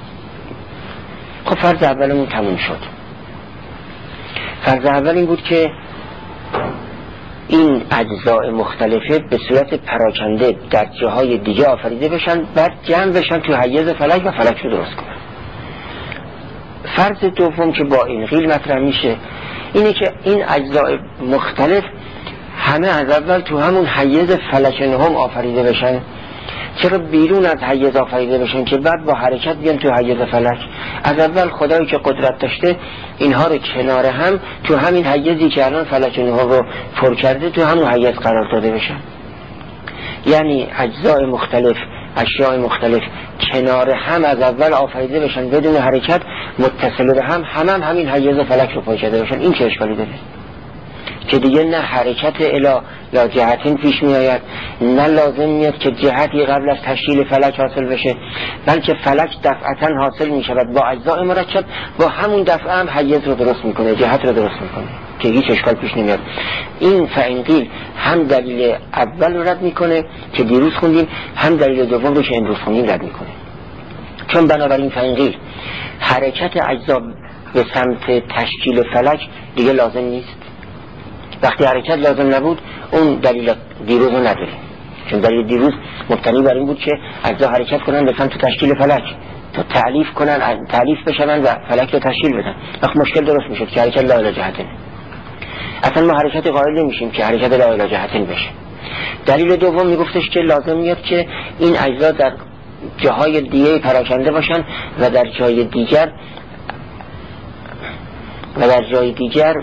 خب فرض اولمون تموم شد. فرض اول این بود که این اجزاء مختلفه به صورت پراکنده در جاهای دیگه آفریده بشن، بعد جمع بشن تو حیز فلک و فلک رو درست کنن. فرض دوم که با این قیل مطرح میشه اینه که این اجزاء مختلف همه از اول تو همون حیز فلک نهم آفریده بشن. چرا بیرون از حیز آفریده بشن که بعد با حرکت بیان تو حیز فلک؟ از اول خدایی که قدرت داشته اینها رو کنار هم تو همین حیزی که الان فلک نهم رو پر کرده تو همون حیز قرار داده بشن. یعنی اجزای مختلف، اشیاء مختلف کنار هم از اول آفریده بشن بدون حرکت، متصل به هم، هم هم همین حیز فلک رو پر کرده بشن. این چه اشکالی داره؟ که دیگه نه حرکت الا یا جهتین پیش می آید، نه لازم میاد که جهتی قبل از تشکیل فلک حاصل بشه، بلکه فلک دفعتا حاصل می شود با اجزاء مرکب، با همون دفعه هم حیز رو درست میکنه، جهت رو درست میکنه که هیچ اشکال پیش نمیاد. این فعنقیل هم دلیل اول رو رد میکنه که دیروز خوندیم، هم دلیل دوم رو که امروز خوندیم رد میکنه. چون بنابراین فعنقیل حرکت اجزا به سمت تشکیل فلک دیگه لازم نیست. وقتی حرکت لازم نبود اون دلیل دیروز رو نداریم. چون دلیل دیروز مبتنی بر این بود که اجزا حرکت کنن به سمت تشکیل فلک، تا تعلیف کنن، تعلیف بشن و فلک رو تشکیل بدن. وقت مشکل درست میشد که حرکت لا الی جهتین. اصلا ما حرکت قائل نمیشیم که حرکت لا الی جهتین بشه. دلیل دوم میگفتش که لازم میاد که این اجزا در جاهای دیگه پراکنده باشن و در جای دیگر و در جای دیگر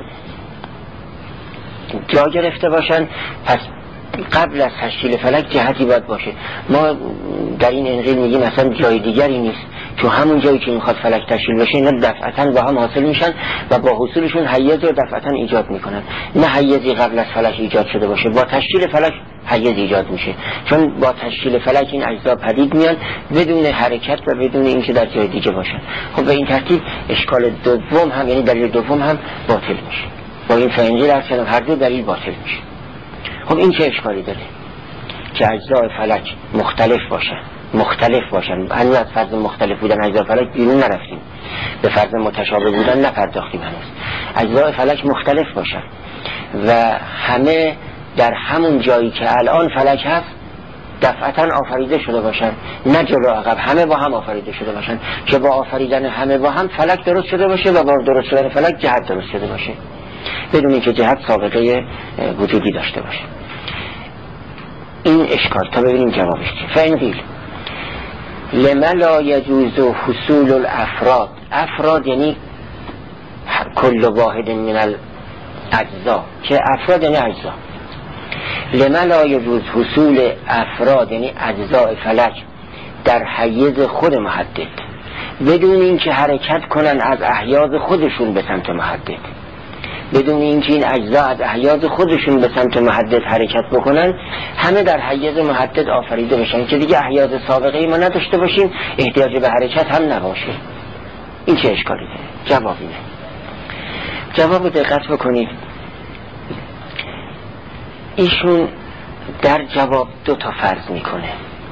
جا گرفته باشن. پس قبل از تشکیل فلک جهتی باید باشه. ما در این انقیل میگیم مثلا جای دیگری نیست، چون همون جایی که میخواد فلک تشکیل بشه اینا دفعتاً با هم حاصل میشن و با حصولشون حیز رو دفعتاً ایجاد میکنن. نه حیزی قبل از فلک ایجاد شده باشه، با تشکیل فلک حیز ایجاد میشه، چون با تشکیل فلک این اجزا پدید میان بدون حرکت و بدون اینکه در جای دیگه باشن. خب به این ترتیب اشکال دوم هم، یعنی دلیل دوم هم باطل میشه. با این فانجیل هر دو دلیل باطل میشه. خب این چه اشکالی داره که اجزای فلک مختلف باشن مختلف باشن هنوز از فرض مختلف بودن اجزای فلک بیرون نرفتیم، به فرض متشابه بودن نپرداختیم هنوز. اجزای فلک مختلف باشن و همه در همون جایی که الان فلک هست دفعتاً آفریده شده باشن، نه جلو عقب، همه با هم آفریده شده باشن که با آفریدن همه با هم فلک درست شده باشه و با درست شدن فلک جهت درست شده باشه بدون اینکه جهت سابقه وجودی داشته باشه. این اشکال تا ببینیم جوابش چیه. فانقیل لما لا یجوز حصول الافراد. افراد یعنی کل واحد من الاجزا، که افراد یعنی اجزا. لما لا یجوز حصول افراد یعنی اجزاء فلک در حیز خود محدد بدون اینکه حرکت کنن از احیاز خودشون به سمت محدد، بدون اینکه این اجزا از احیاز خودشون به سمت محدد حرکت بکنن، همه در حیز محدد آفریده بشن که دیگه احیاز سابقه ای ما نداشته باشیم، احتیاج به حرکت هم نباشه. این چه اشکالی داره؟ جواب اینه. جواب دقت بکنید. ایشون در جواب دو تا فرض میکنه.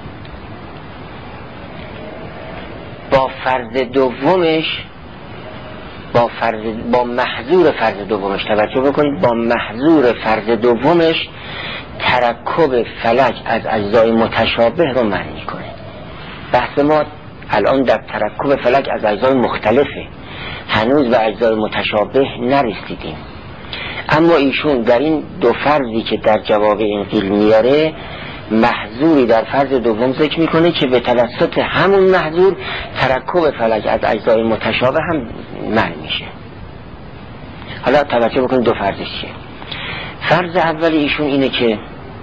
با فرض دومش با فرض با محظور فرض دومش توجه بکنید، با محظور فرض دومش ترکب فلک از اجزای متشابه رو معنی کنه. بحث ما الان در ترکب فلک از اجزای مختلفه، هنوز به اجزای متشابه نرسیدیم. اما ایشون در این دو فرضی که در جواب انقیل میاره محظوری در فرض دوم ذکر میکنه که به توسط همون محظور ترکب فلک از اجزای متشابه هم معنی میشه. حالا توجه بکنید دو فرضش چیه. فرض اول ایشون اینه که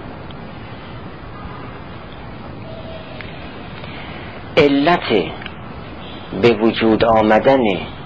علت به وجود آمدن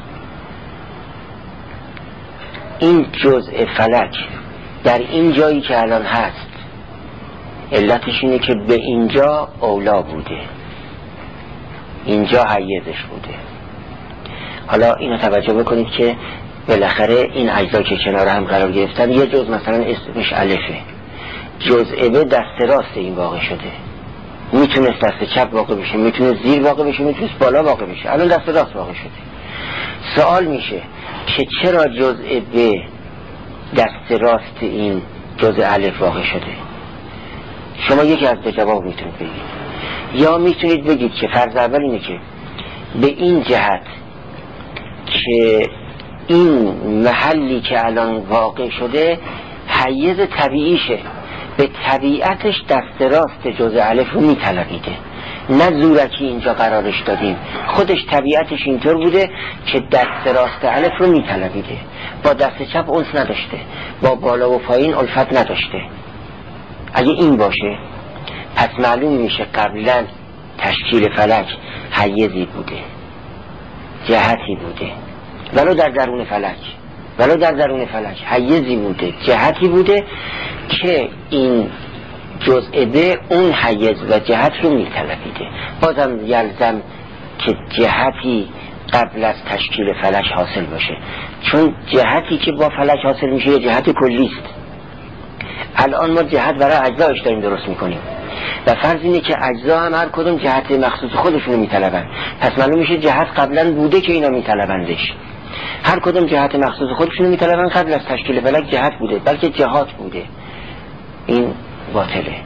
این جزء فلک در این جایی که الان هست، علتش اینه که به اینجا اولا بوده، اینجا حیزش بوده. حالا اینو توجه بکنید که بالاخره این اجزا که کنار هم قرار گرفتن، یه جزء مثلا اسمش الفه، جزء به دست راست این واقع شده، میتونست دست چپ واقع بشه، میتونست زیر واقع بشه، میتونست بالا واقع بشه، الان دست راست واقع شده. سوال میشه که چرا جزء به دست راست این جزء الف واقع شده؟ شما یکی از دو جواب میتونید بگید. یا میتونید بگید که فرض اول اینه که به این جهت که این محلی که الان واقع شده حیز طبیعیشه، به طبیعتش دست راست جزء الف رو میطلبیده، نه زورکی اینجا قرارش دادیم، خودش طبیعتش اینطور بوده که دست راست الف رو میطلبیده، با دست چپ انس نداشته، با بالا و پایین الفت نداشته. اگه این باشه پس معلوم میشه قبلا تشکیل فلک حیزی بوده، جهتی بوده، ولو در درون فلک ولو در درون فلک حیزی بوده، جهتی بوده که این جزء به اون حیز و جهت رو میطلبیده. بازم یلزم که جهتی قبل از تشکیل فلک حاصل باشه، چون جهتی که با فلک حاصل میشه یه جهت کلیست. الان ما جهت برای اجزایش داریم درست میکنیم و فرض اینه که اجزا هم هر کدوم جهت مخصوص خودشونو میطلبن، پس معلوم میشه جهت قبلا بوده که اینا میطلبندش. هر کدوم جهت مخصوص خودشونو میطلبن، قبل از تشکیل فلک جهت بوده، بلکه جهات بوده. این باطله.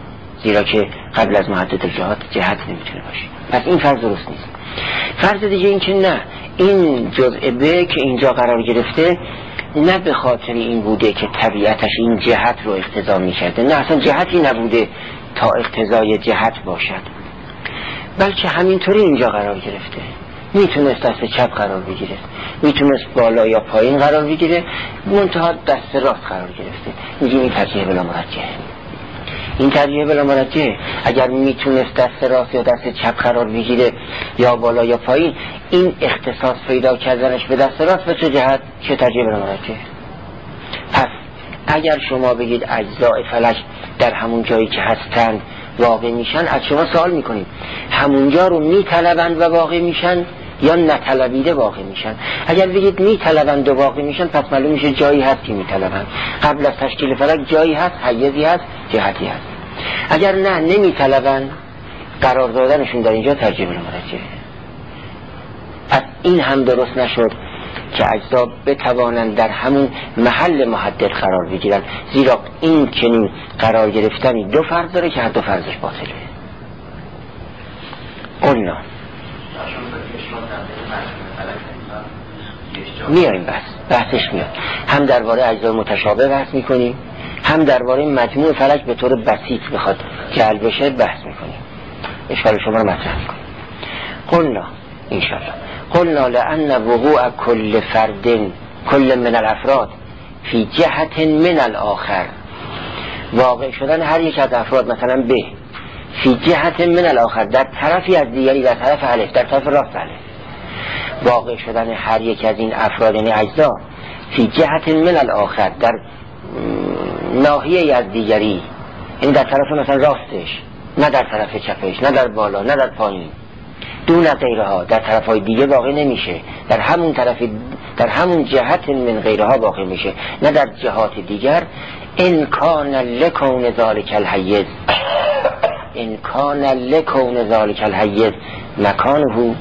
زیرا که قبل از محدد الجهات جهت نمیتونه باشه. پس این فرض درست نیست. فرض دیگه این که نه، این جزء ب که اینجا قرار گرفته نه به خاطر این بوده که طبیعتش این جهت رو اقتضا میکرده، نه اصلا جهتی نبوده تا اقتضای جهت باشد، بلکه همینطوری اینجا قرار گرفته. میتونست دست چپ قرار بگیره، میتونست بالا یا پایین قرار بگیره، منتها دست راست قرار گرفته. میگیم این ترجیح بلا مرجح. این ترجیح بلا مرجح. اگر میتونست دست راست یا دست چپ قرار بگیره یا بالا یا پایین، این اختصاص پیدا کردنش به دست راست به چه جهت؟ چه ترجیح بلا مرجح. پس اگر شما بگید اجزاء فلک در همون جایی که هستند واقع میشن، از شما سوال میکنیم همونجا رو میطلبند و واقع میشن یا نطلبیده واقع میشن؟ اگر بگید میطلبند و واقع میشن، پس معلوم میشه جایی هست که میطلبند. قبل از تشکیل فلک جایی هست، حیزی هست، جهتی هست. اگر نه نمیطلبند، قرار دادنشون در اینجا ترجیح بلا مرجح. پس این هم درست نشد که اجزا بتوانند در همون محل محدد قرار بگیرن، زیرا این چنین قرار گرفتنی دو فرض داره که هر دو فرضش باطله. قلنا میایم بحث بحثش میاد، هم درباره اجزای متشابه بحث میکنیم، هم درباره مجموع فلک به طور بسیط بخواد جلب بشه بحث میکنیم، اشکال شما رو مطرح میکنیم. قلنا انشاءالله قلنا لأن وقوع كل فرد كل من الافراد في جهت من الاخر، واقع شدن هر یک از افراد مثلا به فی جهت من الاخر در طرفی از دیگری، در طرف الف، در طرف راست الف، واقع شدن هر یک از این افراد یعنی اجزا فی جهت من الاخر در ناحیه از دیگری، یعنی در طرف مثلا راستش، نه در طرف چپش، نه در بالا، نه در پایین، دون غیرها، در طرفهای دیگه واقع نمیشه، در همون طرف، در همون جهت من غیرها واقع میشه، نه در جهات دیگر. ان کان لکون ذالک الحیز، ان کان لکون ذالک الحیز مکانه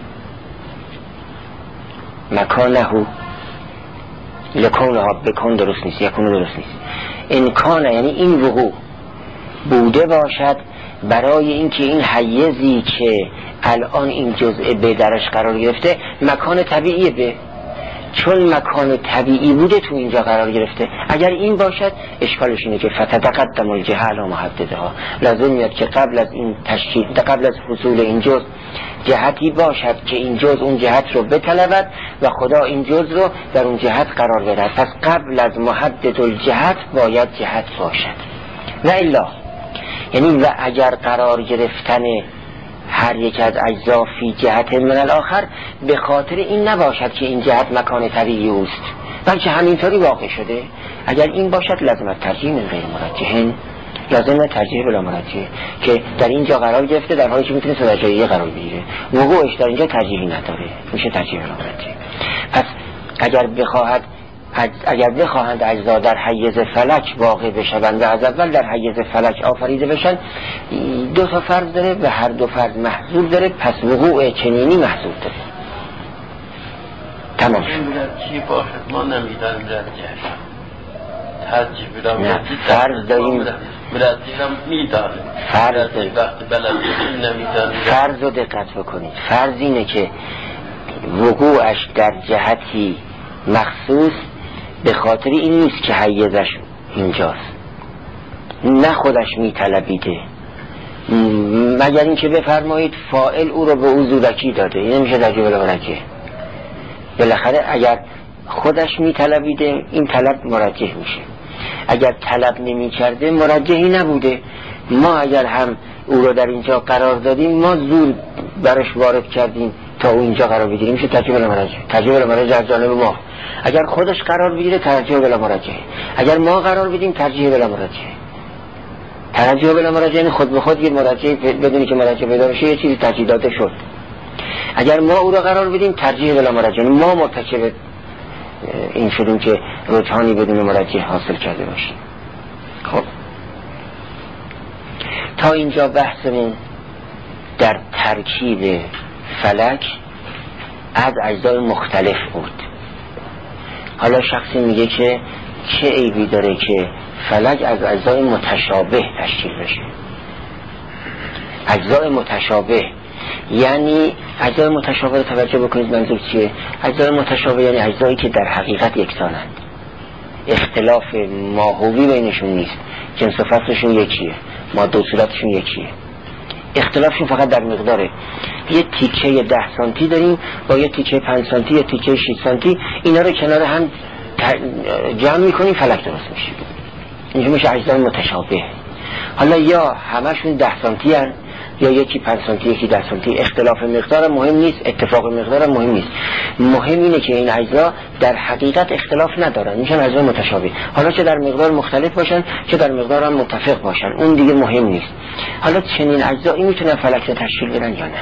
مکانه لکونها بکن درست نیست، یکون درست نیست. ان کان یعنی این وقوع بوده باشد برای اینکه این حیزی که الان این جزء به درش قرار گرفته مکان طبیعی به، چون مکان طبیعی بوده تو اینجا قرار گرفته. اگر این باشد اشکالش اینه که فتتقدم الجهل و محددها، لازم میاد که قبل از این تشکیل، قبل از حصول این جزء جهتی باشد که این جزء اون جهت رو بطلبد و خدا این جزء رو در اون جهت قرار بده. پس قبل از محدد الجهت باید جهت باشد. و الا یعنی و اگر قرار گرفتن هر یک از اجزا فی جهت من الاخر به خاطر این نباشد که این جهت مکان طبیعی اوست، بلکه همینطوری واقع شده، اگر این باشد لازم ترجیح من غیر مرجح، لازم ترجیح بلا مرجح که در اینجا قرار گرفته در حالی که میتونه در جای دیگه قرار بگیره، وقوعش در اینجا ترجیحی نداره، میشه ترجیح بلا مرجح. پس اگر بخواهد اگر بخواهند اجزا در حیز فلک واقع بشوند و از اول در حیز فلک آفریده بشن، دو تا فرض داره و هر دو فرض محذوب داره، پس وقوع چنینی محذوب داره. تمام شد. چی باشد ما نمیدانیم رجح ترجیح بلا نه فرض داریم، مرجح هم میدانیم، فرض داریم، نمیدانیم. فرض رو دقت بکنید. فرض اینه که وقوعش در جهتی مخصوص به خاطر این نیست که حیزش اینجاست، نه خودش میطلبیده، مگر اینکه بفرمایید فاعل او رو به او زورکی داده، این نمیشه ترجیح بلا مرجح. بالاخره اگر خودش میطلبیده این طلب مرجح میشه، اگر طلب نمیکرده مرجحی نبوده. ما اگر هم او رو در اینجا قرار دادیم، ما زور برش وارد کردیم تا او اینجا قرار بگیریم، میشه ترجیح بلا مرجح. ترجیح بلا مرجح از جانب ما. اگر خودش قرار بگیره ترجیح بلا مرجح، اگر ما قرار بدیم ترجیح بلا مرجح. ترجیح بلا مرجح یعنی خود به خود یه مرجح بدونی که مرجح پیدا بشه، یه چیزی ترجیح داده شد. اگر ما او رو قرار بدیم ترجیح بلا مرجح، یعنی ما مرتکب این شدیم که رجحانی بدون مرجح حاصل کرده باشیم. خب تا اینجا بحثمون در ترکیب فلک از اجزای مختلف بود. حالا شخصی میگه که چه عیبی داره که فلک از اجزای متشابه تشکیل بشه؟ اجزای متشابه یعنی اجزای متشابه رو توجه بکنید منظور چیه؟ اجزای متشابه یعنی اجزایی که در حقیقت یکسانند، اختلاف ماهوی بینشون نیست، جنس و فصلشون یکیه، ماده و صورتشون یکیه، اختلافشون فقط در مقداره. یه تیکه ده سانتی داریم با یه تیکه پنج سانتی یا تیکه شش سانتی، اینا رو کنار هم جمع میکنیم فلک درست میشه. اینجا میشه اجزای متشابه. حالا یا همشون ده سانتی هن یا یکی پنج سانتی یکی ده سانتی، اختلاف مقدار مهم نیست، اتفاق مقدار مهم نیست، مهم اینه که این اجزا در حقیقت اختلاف ندارن، میشن اجزای متشابه. حالا چه در مقدار مختلف باشن چه در مقدار هم متفق باشن اون دیگه مهم نیست. حالا چنین اجزایی میتونن فلک رو تشکیل بدن یا نه؟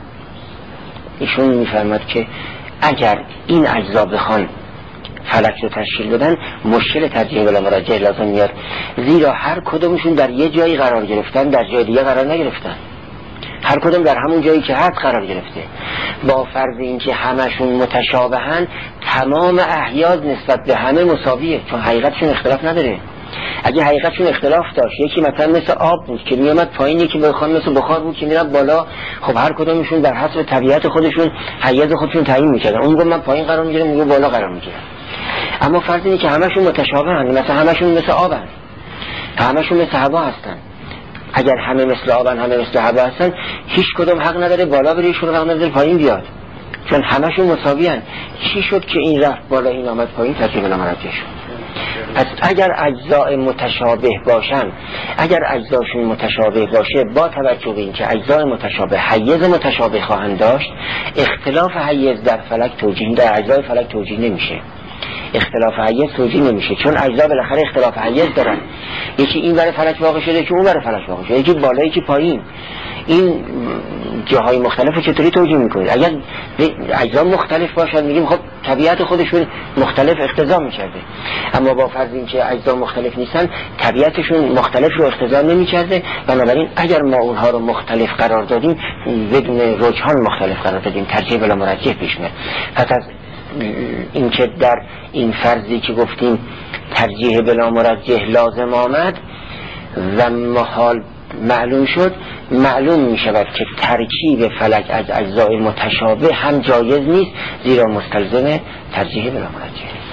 ایشون میفرماد که اگر این اجزا بخوان فلک رو تشکیل بدن مشکل ترجیح بلا مراجعه لازم میاد، زیرا هر کدومشون در یه جایی قرار گرفتن در جای دیگه قرار نگرفتن، هر کدوم در همون جایی که هست قرار گرفته. با فرض اینکه همشون متشابهن تمام احیاز نسبت به همه مساویه، چون حقیقتشون اختلاف نداره. اگه حقیقتشون اختلاف داشت، یکی مثلا مثل آب بود که میامد پایین، یکی بخوان مثل بخار بود که میرفت بالا، خب هر کدومشون در حسب طبیعت خودشون حیز خودشون تعیین میکردن. اون گفت من پایین قرار میگیرم، میگه بالا قرار میگیرم. اما فرض اینه که همشون متشابهن، مثلا همشون مثل آبن، همشون مثل هوا هستن. اگر همه مثل آبن همه مثل هوا هستن، هیچ کدوم حق نداره بالا بره، ایشون حق نداره پایین بیاد، چون همشون مساویان. چی شد که این رفت بالا این آمد پایین؟ ترتیب نامرجع شد. پس اگر اجزاء متشابه باشن، اگر اجزاشون متشابه باشه، با توجه به اینکه اجزای متشابه حیز متشابه خواهند داشت، اختلاف حیز در فلک توجیه، در اجزای فلک توجیه نمیشه. اختلاف حیز توجیه نمیشه، چون اجزا بالاخره اختلاف حیز دارن. یکی این ور فلک واقع شده که اون ور فلک واقع شده، یکی بالا یکی پایین. این جاهای مختلف رو چطوری توجیه میکنید؟ اگر اجزا مختلف باشن میگیم خب طبیعت خودشون مختلف اقتضا میکرده، اما با فرض اینکه اجزا مختلف نیستن طبیعتشون مختلف رو اقتضا نمیکرده، بنابراین اگر ما اونها رو مختلف قرار دادیم بدون رجحان مختلف قرار دادیم، ترجیح بلا مرجح پیش میاد. پس از اینکه در این فرضی که گفتیم ترجیح بلا مرجح لازم آمد و محال معلوم شد، معلوم می شود که ترکیب فلک از اجزای متشابه هم جایز نیست، زیرا مستلزم ترجیح بلا مرجح است.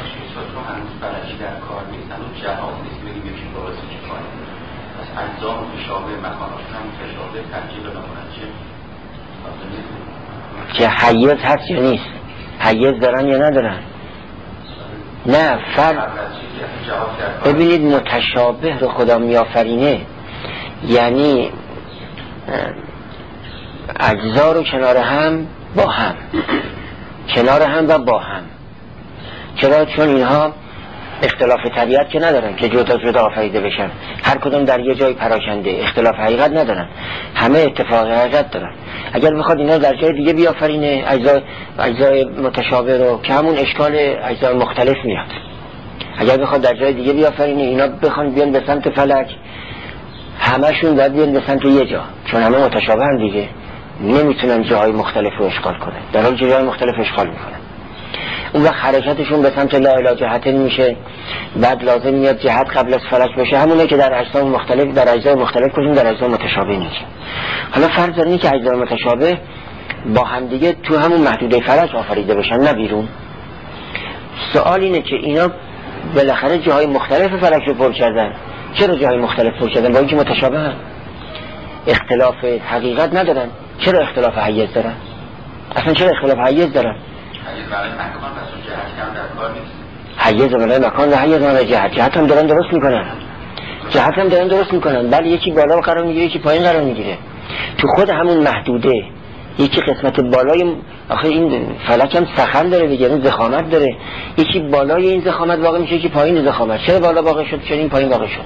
اجزا متشابه مکانشون هم متشابه، ترجیح بلا مرجح که حیز هست یا نیست؟ حیز دارن یا ندارن؟ نه، فرق. ببینید متشابه رو خدا میآفرینه، یعنی اجزا رو کنار هم با هم، کنار هم و با هم. چرا؟ چون اینها اختلاف طبیعت که ندارن که جدا جدا آفریده بشن، هر کدوم در یه جای پراکنده، اختلاف حقیقت ندارن، همه اتفاق حقیقت دارن. اگر بخواد اینا در جای دیگه بیافرینه اجزای اجزای متشابه رو، که همون اشکال اجزای مختلف میاد. اگر بخواد در جای دیگه بیافرینه، اینا بخوان بیان به سمت فلک، همشون باید بیان به سمت یه جا، چون همه متشابه هم دیگه، نمیتونن جاهای مختلف رو اشغال کنن، در حالی که جاهای مختلف اشغال میکنن. اون وقت حرکتشون به سمت لا اله جهتین میشه، بعد لازم میاد جهت قبل از فلک بشه، همونه که در اجزای مختلف در اجزای مختلف کجون در اجزای متشابه میشه. حالا فرض داریم که اجزای متشابه با هم دیگه تو همون محدوده فلک آفریده بشن، نه بیرون. سوال اینه که اینا بالاخره جاهای مختلف فلک رو پر کردن. چرا جاهای مختلف پر کردن؟ با اینکه متشابه هم، اختلاف حقیقت ندارن. چرا اختلاف حیز دارن؟ اصلا چرا اختلاف حیز دارن؟ حیز برای مکان و حیز برای جهت. جهت هم دارن درست میکنن، جهت هم دارن درست میکنن، ولی یکی بالا قرار میگیره یکی پایین قرار میگیره. تو خود همون محدوده یکی قسمت بالای، آخه این فلک هم سخن داره دیگه، این ضخامت داره، یکی بالای این ضخامت واقع میشه یکی پایین ضخامت. چرا بالا واقع شد چرا این پایین واقع شد؟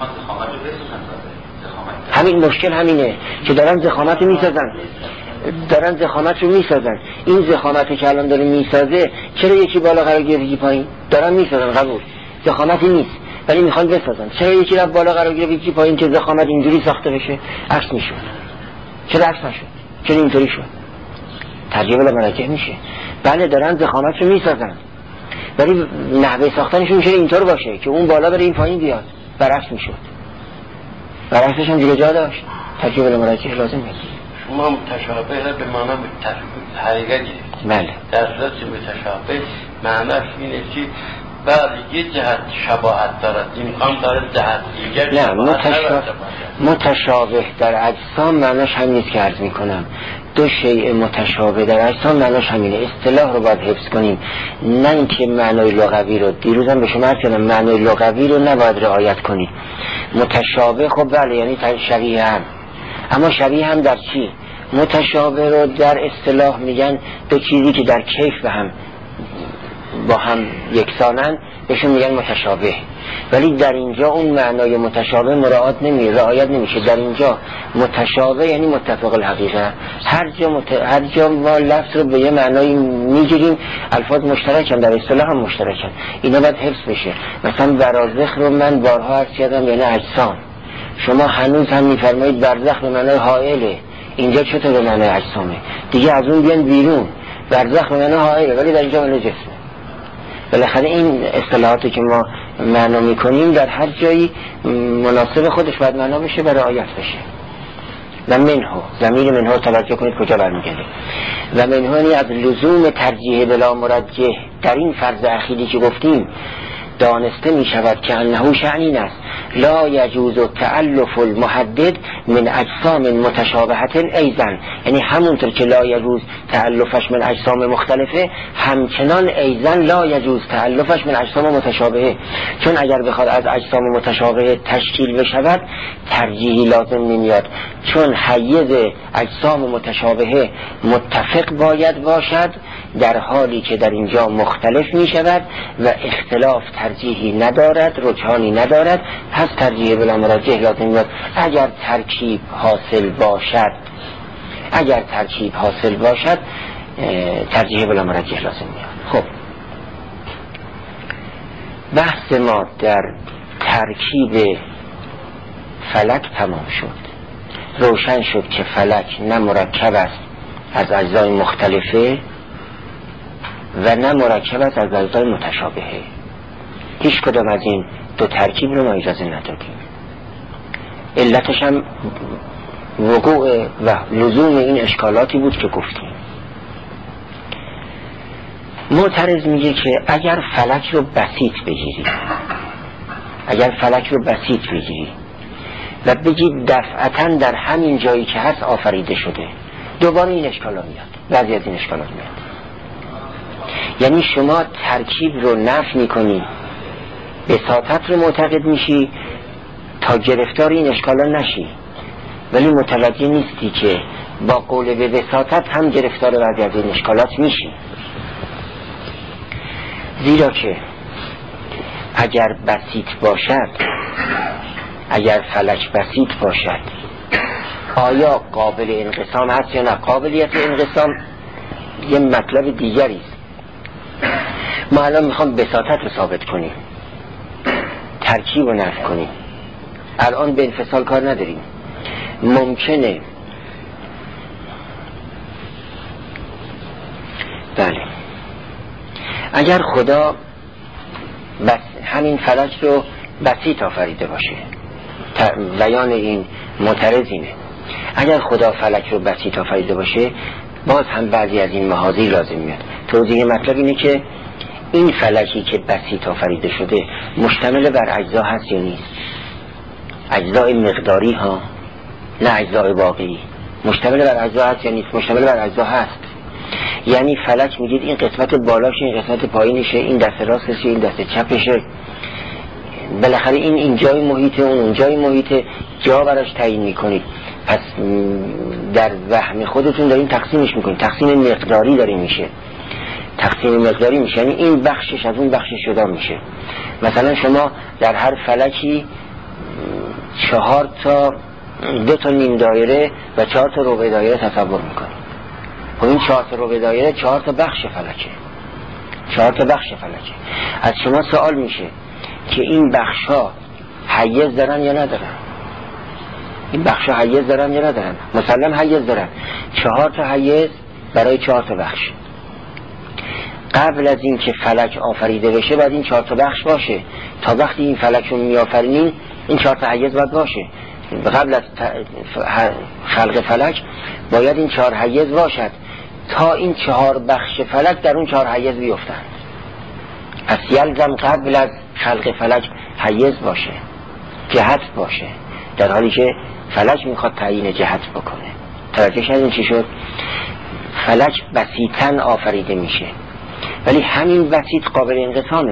همین مشکل همینه که دارن ضخامت میسازن، دارن ضخامت رو میسازن. این ضخامتی که الان داره میسازه، چرا یکی بالا قرار گرفت یکی پایین؟ دارن میسازن، قبول، ضخامتی نیست ولی میخوان بسازن. چرا یکی رفت بالا قرار گرفت یکی پایین که ضخامت اینجوری ساخته بشه؟ عکس میشد. چرا عکس نشد؟ چرا اینطوری شد؟ ترجیح بلا مرجح میشه. بله دارن ضخامت رو میسازن، ولی نحوه ساختنشون میشه اینطور باشه که اون بالا بره این پایین بیاد، برعکس میشد. برعکسش هم دیگه جا داشت. ترجیح بلا مراجعه لازم نیست. شما متشابه را به معنی حقیقت گیرید. بله. در صورت متشابه معنیش اینه که بعد یه جهت شباهت دارد، امکان دارد جهت دیگر نه متشابه متشابه در اجسام معنیش هم نیست که عرض میکنم. دو شیء متشابه در اجسام معنیش همینه. اصطلاح رو باید حفظ کنیم، نه اینکه معنای لغوی رو. دیروزم به شما عرض کردم معنای لغوی رو نباید رعایت کنید. متشابه خب بله یعنی شبیه هم، اما شبیه هم در چی؟ متشابه رو در اصطلاح میگن دو چیزی که در کیف به هم با هم یکسانن بهشون میگن متشابه، ولی در اینجا اون معنای متشابه مراعات نمیشه، رعایت نمیشه. در اینجا متشابه یعنی متفق الحقیقه. هر جا مت... هر جا ما لفظ رو به یه معنایی میگیریم، الفاظ مشترکن در اصطلاح هم مشترکن، اینا باید حفظ بشه. مثلا برازخ رو من بارها عرض کردم یعنی اجسام، شما هنوز هم میفرمایید برزخ به معنای حائله، اینجا چطور به معنای اجسامه؟ دیگه از اون بیان بیرون. برزخ به معنای حائله ولی در اینجا معنای جسمه. بالاخره این اصطلاحاتی که ما معنا میکنیم در هر جایی مناسب خودش باید معنا بشه و رعایت بشه. و منهو ضمیر منهو توجه کنید کجا برمیگرده. و منهو یعنی از لزوم ترجیح بلا مرجح در این فرض اخیری که گفتیم دانسته می شود که انه شأنین است لا یجوز تألف المحدد من اجسام متشابهة ایضا، یعنی همونطور که لا یجوز تألفش من اجسام مختلفه همچنان ایضا لا یجوز تألفش من اجسام متشابهه، چون اگر بخواد از اجسام متشابهه تشکیل بشود ترجیحی لازم نمیاد، چون حیز اجسام متشابهه متفق باید باشد در حالی که در اینجا مختلف می شود و اختلاف ترجیحی ندارد، رجحانی ندارد، پس ترجیح بلا مراجح لازم میاد. اگر ترکیب حاصل باشد اگر ترکیب حاصل باشد ترجیح بلا مراجح لازم میاد. خب بحث ما در ترکیب فلک تمام شد. روشن شد که فلک نه مرکب است از اجزای مختلفه و نه مرکب است از اجزای متشابهه. هیچ کدام از این دو ترکیب رو ما اجازه ندادیم. علتش هم وقوع و لزوم این اشکالاتی بود که گفتیم. معترض میگه که اگر فلک رو بسیط بگیری اگر فلک رو بسیط بگیری و بگی دفعتاً در همین جایی که هست آفریده شده، دوباره این اشکالات میاد، بعضی از این اشکالات میاد. یعنی شما ترکیب رو نفی میکنی، بساطت رو معتقد میشی تا گرفتار این اشکالات نشی، ولی متوجه نیستی که با قول به بساطت هم گرفتار بعضی از این اشکالات میشی. زیرا که اگر بسیط باشد اگر فلک بسیط باشد آیا قابل انقسام هست یا نه؟ قابلیت انقسام یه مطلب دیگری است. ما الان میخوام بساطت رو ثابت کنیم، ترکیب رو نفی کنیم، الان به انفصال کار نداریم. ممکنه بله اگر خدا بس همین فلک رو بسیط آفریده باشه، بیان این معترض اینه، اگر خدا فلک رو بسیط آفریده باشه باز هم بعضی از این محاذیر لازم میاد. توضیح مطلب اینه که این فلکی که بسیط آفریده شده مشتمل بر اجزا هست یا نیست؟ اجزای مقداری ها، نه اجزای واقعی. مشتمل بر اجزا هست یا نیست؟ مشتمل بر اجزا هست. یعنی فلک میگید این قسمت بالاشه، این قسمت پایینشه، این دست راستشه، این دست چپشه، بالاخره این این جای محیطه، اون اون جای محیطه، جا براش تعیین میکنید. پس در وهم خودتون دارین تقسیمش میکنید، تقسیم مقداری داره میشه، تقسیم مقداری میشه، یعنی این بخشش از اون بخشش جدا میشه. مثلا شما در هر فلکی چهار تا دو تا نیم دایره و چهار تا ربع دایره تصور میکنید. خب این چهار تا ربع دایره چهار تا بخش فلکه، چهار تا بخش فلکه. از شما سوال میشه که این بخش ها حیز دارن یا ندارن؟ این بخش ها حیز دارن یا ندارن؟ مسلم حیز دارن. چهار تا حیز برای چهار تا بخش. قبل از این که فلک آفریده بشه باید این چهار تا بخش باشه. تا وقتی این فلک رو می آفرینین این چهار تا حیز باید باشه. قبل از خلق فلک باید این چهار حیز باشد تا این چهار بخش فلک در اون چهار حیز بیفتند. از یلزم قبل از خلق فلک حیز باشه، جهت باشه، در حالی که فلک میخواد تعیین جهت بکنه. توجه شدین چی شد؟ فلک بسیطاً آفریده میشه، ولی همین بسیط قابل انقسامه،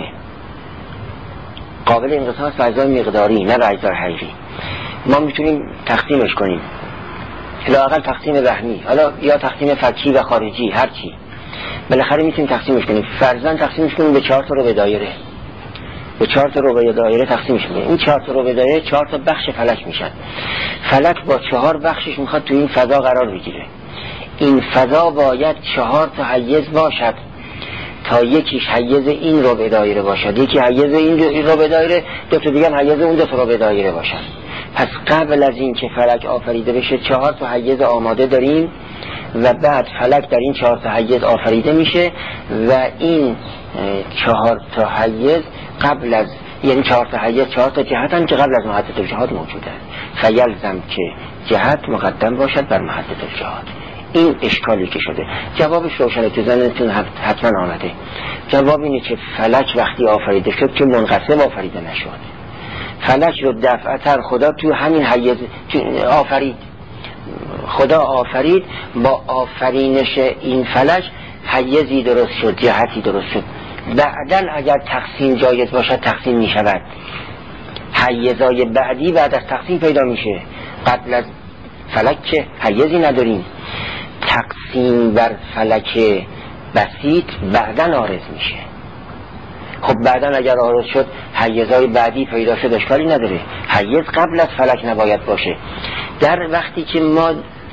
قابل انقسام به اجزای مقداری نه به اجزای حقیقی. ما میتونیم تقسیمش کنیم، لااقل تقسیم وهمی، حالا یا تقسیم فکی و خارجی، هر چی بالاخره میتونیم تقسیمش کنیم. فرضاً تقسیمش کنیم به چهار تا رو به دایره، به چهار تا رو به دایره تقسیمش کنیم. این چهار تا رو به دایره چهار تا بخش فلک میشن. فلک با چهار بخشش میخواد تو این فضا قرار بگیره. این فضا باید چهار تا حیز باشد تا یکیش حیز این رو به دایره باشد، یکی حیز این رو به دایره، دو تا دیگه هم حیز اون دو تا رو به دایره باشد. پس قبل از این که فلک آفریده بشه چهار تا حیز آماده داریم و بعد فلک در این چهار تا حیز آفریده میشه و این چهار تا حیز قبل از، یعنی چهار تا حیز چهار تا جهت هم که قبل از محدد الجهات موجوده، فیلزم که جهت مقدم باشد بر محدد الجهات. این اشکالی که شده جوابش روشنه، تو ذهنتون حتما آمده. جواب اینه که فلک وقتی آفریده شد که منقسم آفریده نشد. فلک رو دفعتر خدا تو همین حیز آفرید، خدا آفرید، با آفرینش این فلک حیزی درست شد، جهتی درست شد. بعدن اگر تقسیم جایز باشد تقسیم می شود، حیزای بعدی بعد از تقسیم پیدا میشه. قبل از فلک که حیزی نداریم، تقسیم بر فلک بسیط بعدن عارض میشه. خب بعدن اگر عارض شد حیزای بعدی پیدا شد اشکالی نداره، حیز قبل از فلک نباید باشه. در وقتی که ما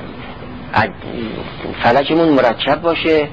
فلکمون مرکب باشه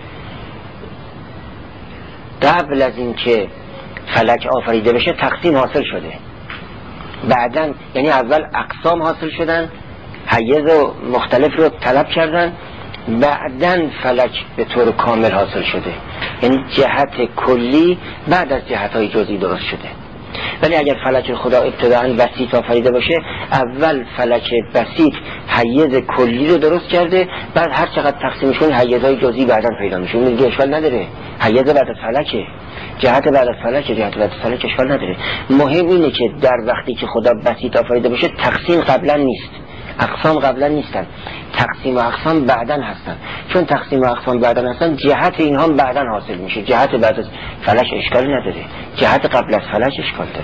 قبل از این که فلک آفریده بشه تقسیم حاصل شده، بعدن یعنی اول اقسام حاصل شدن، حیز مختلف رو طلب کردن، بعدن فلک به طور کامل حاصل شده، یعنی جهت کلی بعد از جهت‌های جزئی درست شده. ولی اگر فلک خدا ابتداءً بسیط آفریده باشه، اول فلک بسیط حیز کلی رو درست کرده، بعد هر چقدر تقسیمش کنی حیزهای جزئی بعداً پیدا میشه. اون دیگه اشکال نداره، حیز بعد از فلکه، جهت بعد از فلکه، جهت بعد از فلک اشکال نداره. مهم اینه که در وقتی که خدا بسیط آفریده باشه تقسیم قبلا نیست، اقسام قبلا نیستن، تقسیم و اقسام بعدن هستن. چون تقسیم و اقسام بعدن هستن جهت اینها بعدن حاصل میشه. جهت بعد از فلک اشکالی نداره، جهت قبل از فلک اشکال داره.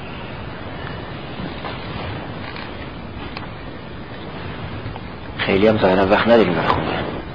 خیلی هم ظاهرا وقت نداریم بخونه.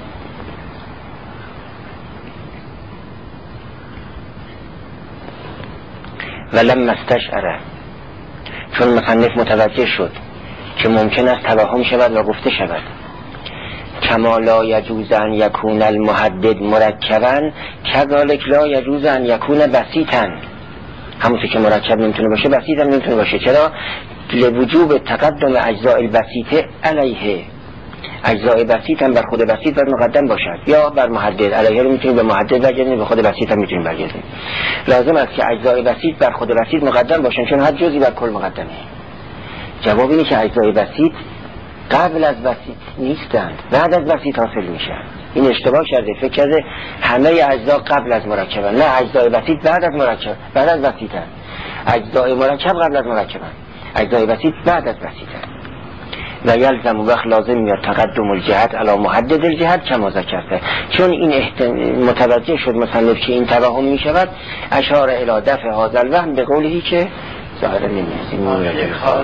ولم استشعر، چون مصنف متوجه شد که ممکن است توهم شود و گفته شود کما لا یجوز ان یکون المحدد مرکبا کذالک لا یجوز ان یکون بسیطا. همونطور که مرکب نمیتونه باشه بسیط هم نمیتونه باشه. چرا؟ لوجوب تقدم اجزاء البسیط علیه، اجزاء بسیط هم بر خود بسیط بر مقدم باشد یا بر محدد. علیه رو میتونیم به محدد برگردیم، به خود بسیط هم میتونیم برگردیم. لازم است که اجزاء بسیط بر خود بسیط مقدم باشن، چون هر جزئی بر کل مقدمه. جواب اینه که اجزای بسیط قبل از بسیط نیستند، بعد از بسیط حاصل میشن. این اشتباه کرده، فکر کرده همه اجزا قبل از مرکبن. نه، اجزای بسیط بعد از مرکب، بعد از بسیطن. اجزای مرکب قبل از مرکبن، اجزای بسیط بعد از بسیطن. و یلزم وقت لازم میاد تقدم الجهت علی محدد الجهت کما ذکرته. چون این احتم... متوجه شد مصنف که این توهم میشود، اشار الی دفع هذا الوهم به قولی که ظاهرا نمی‌رسیم.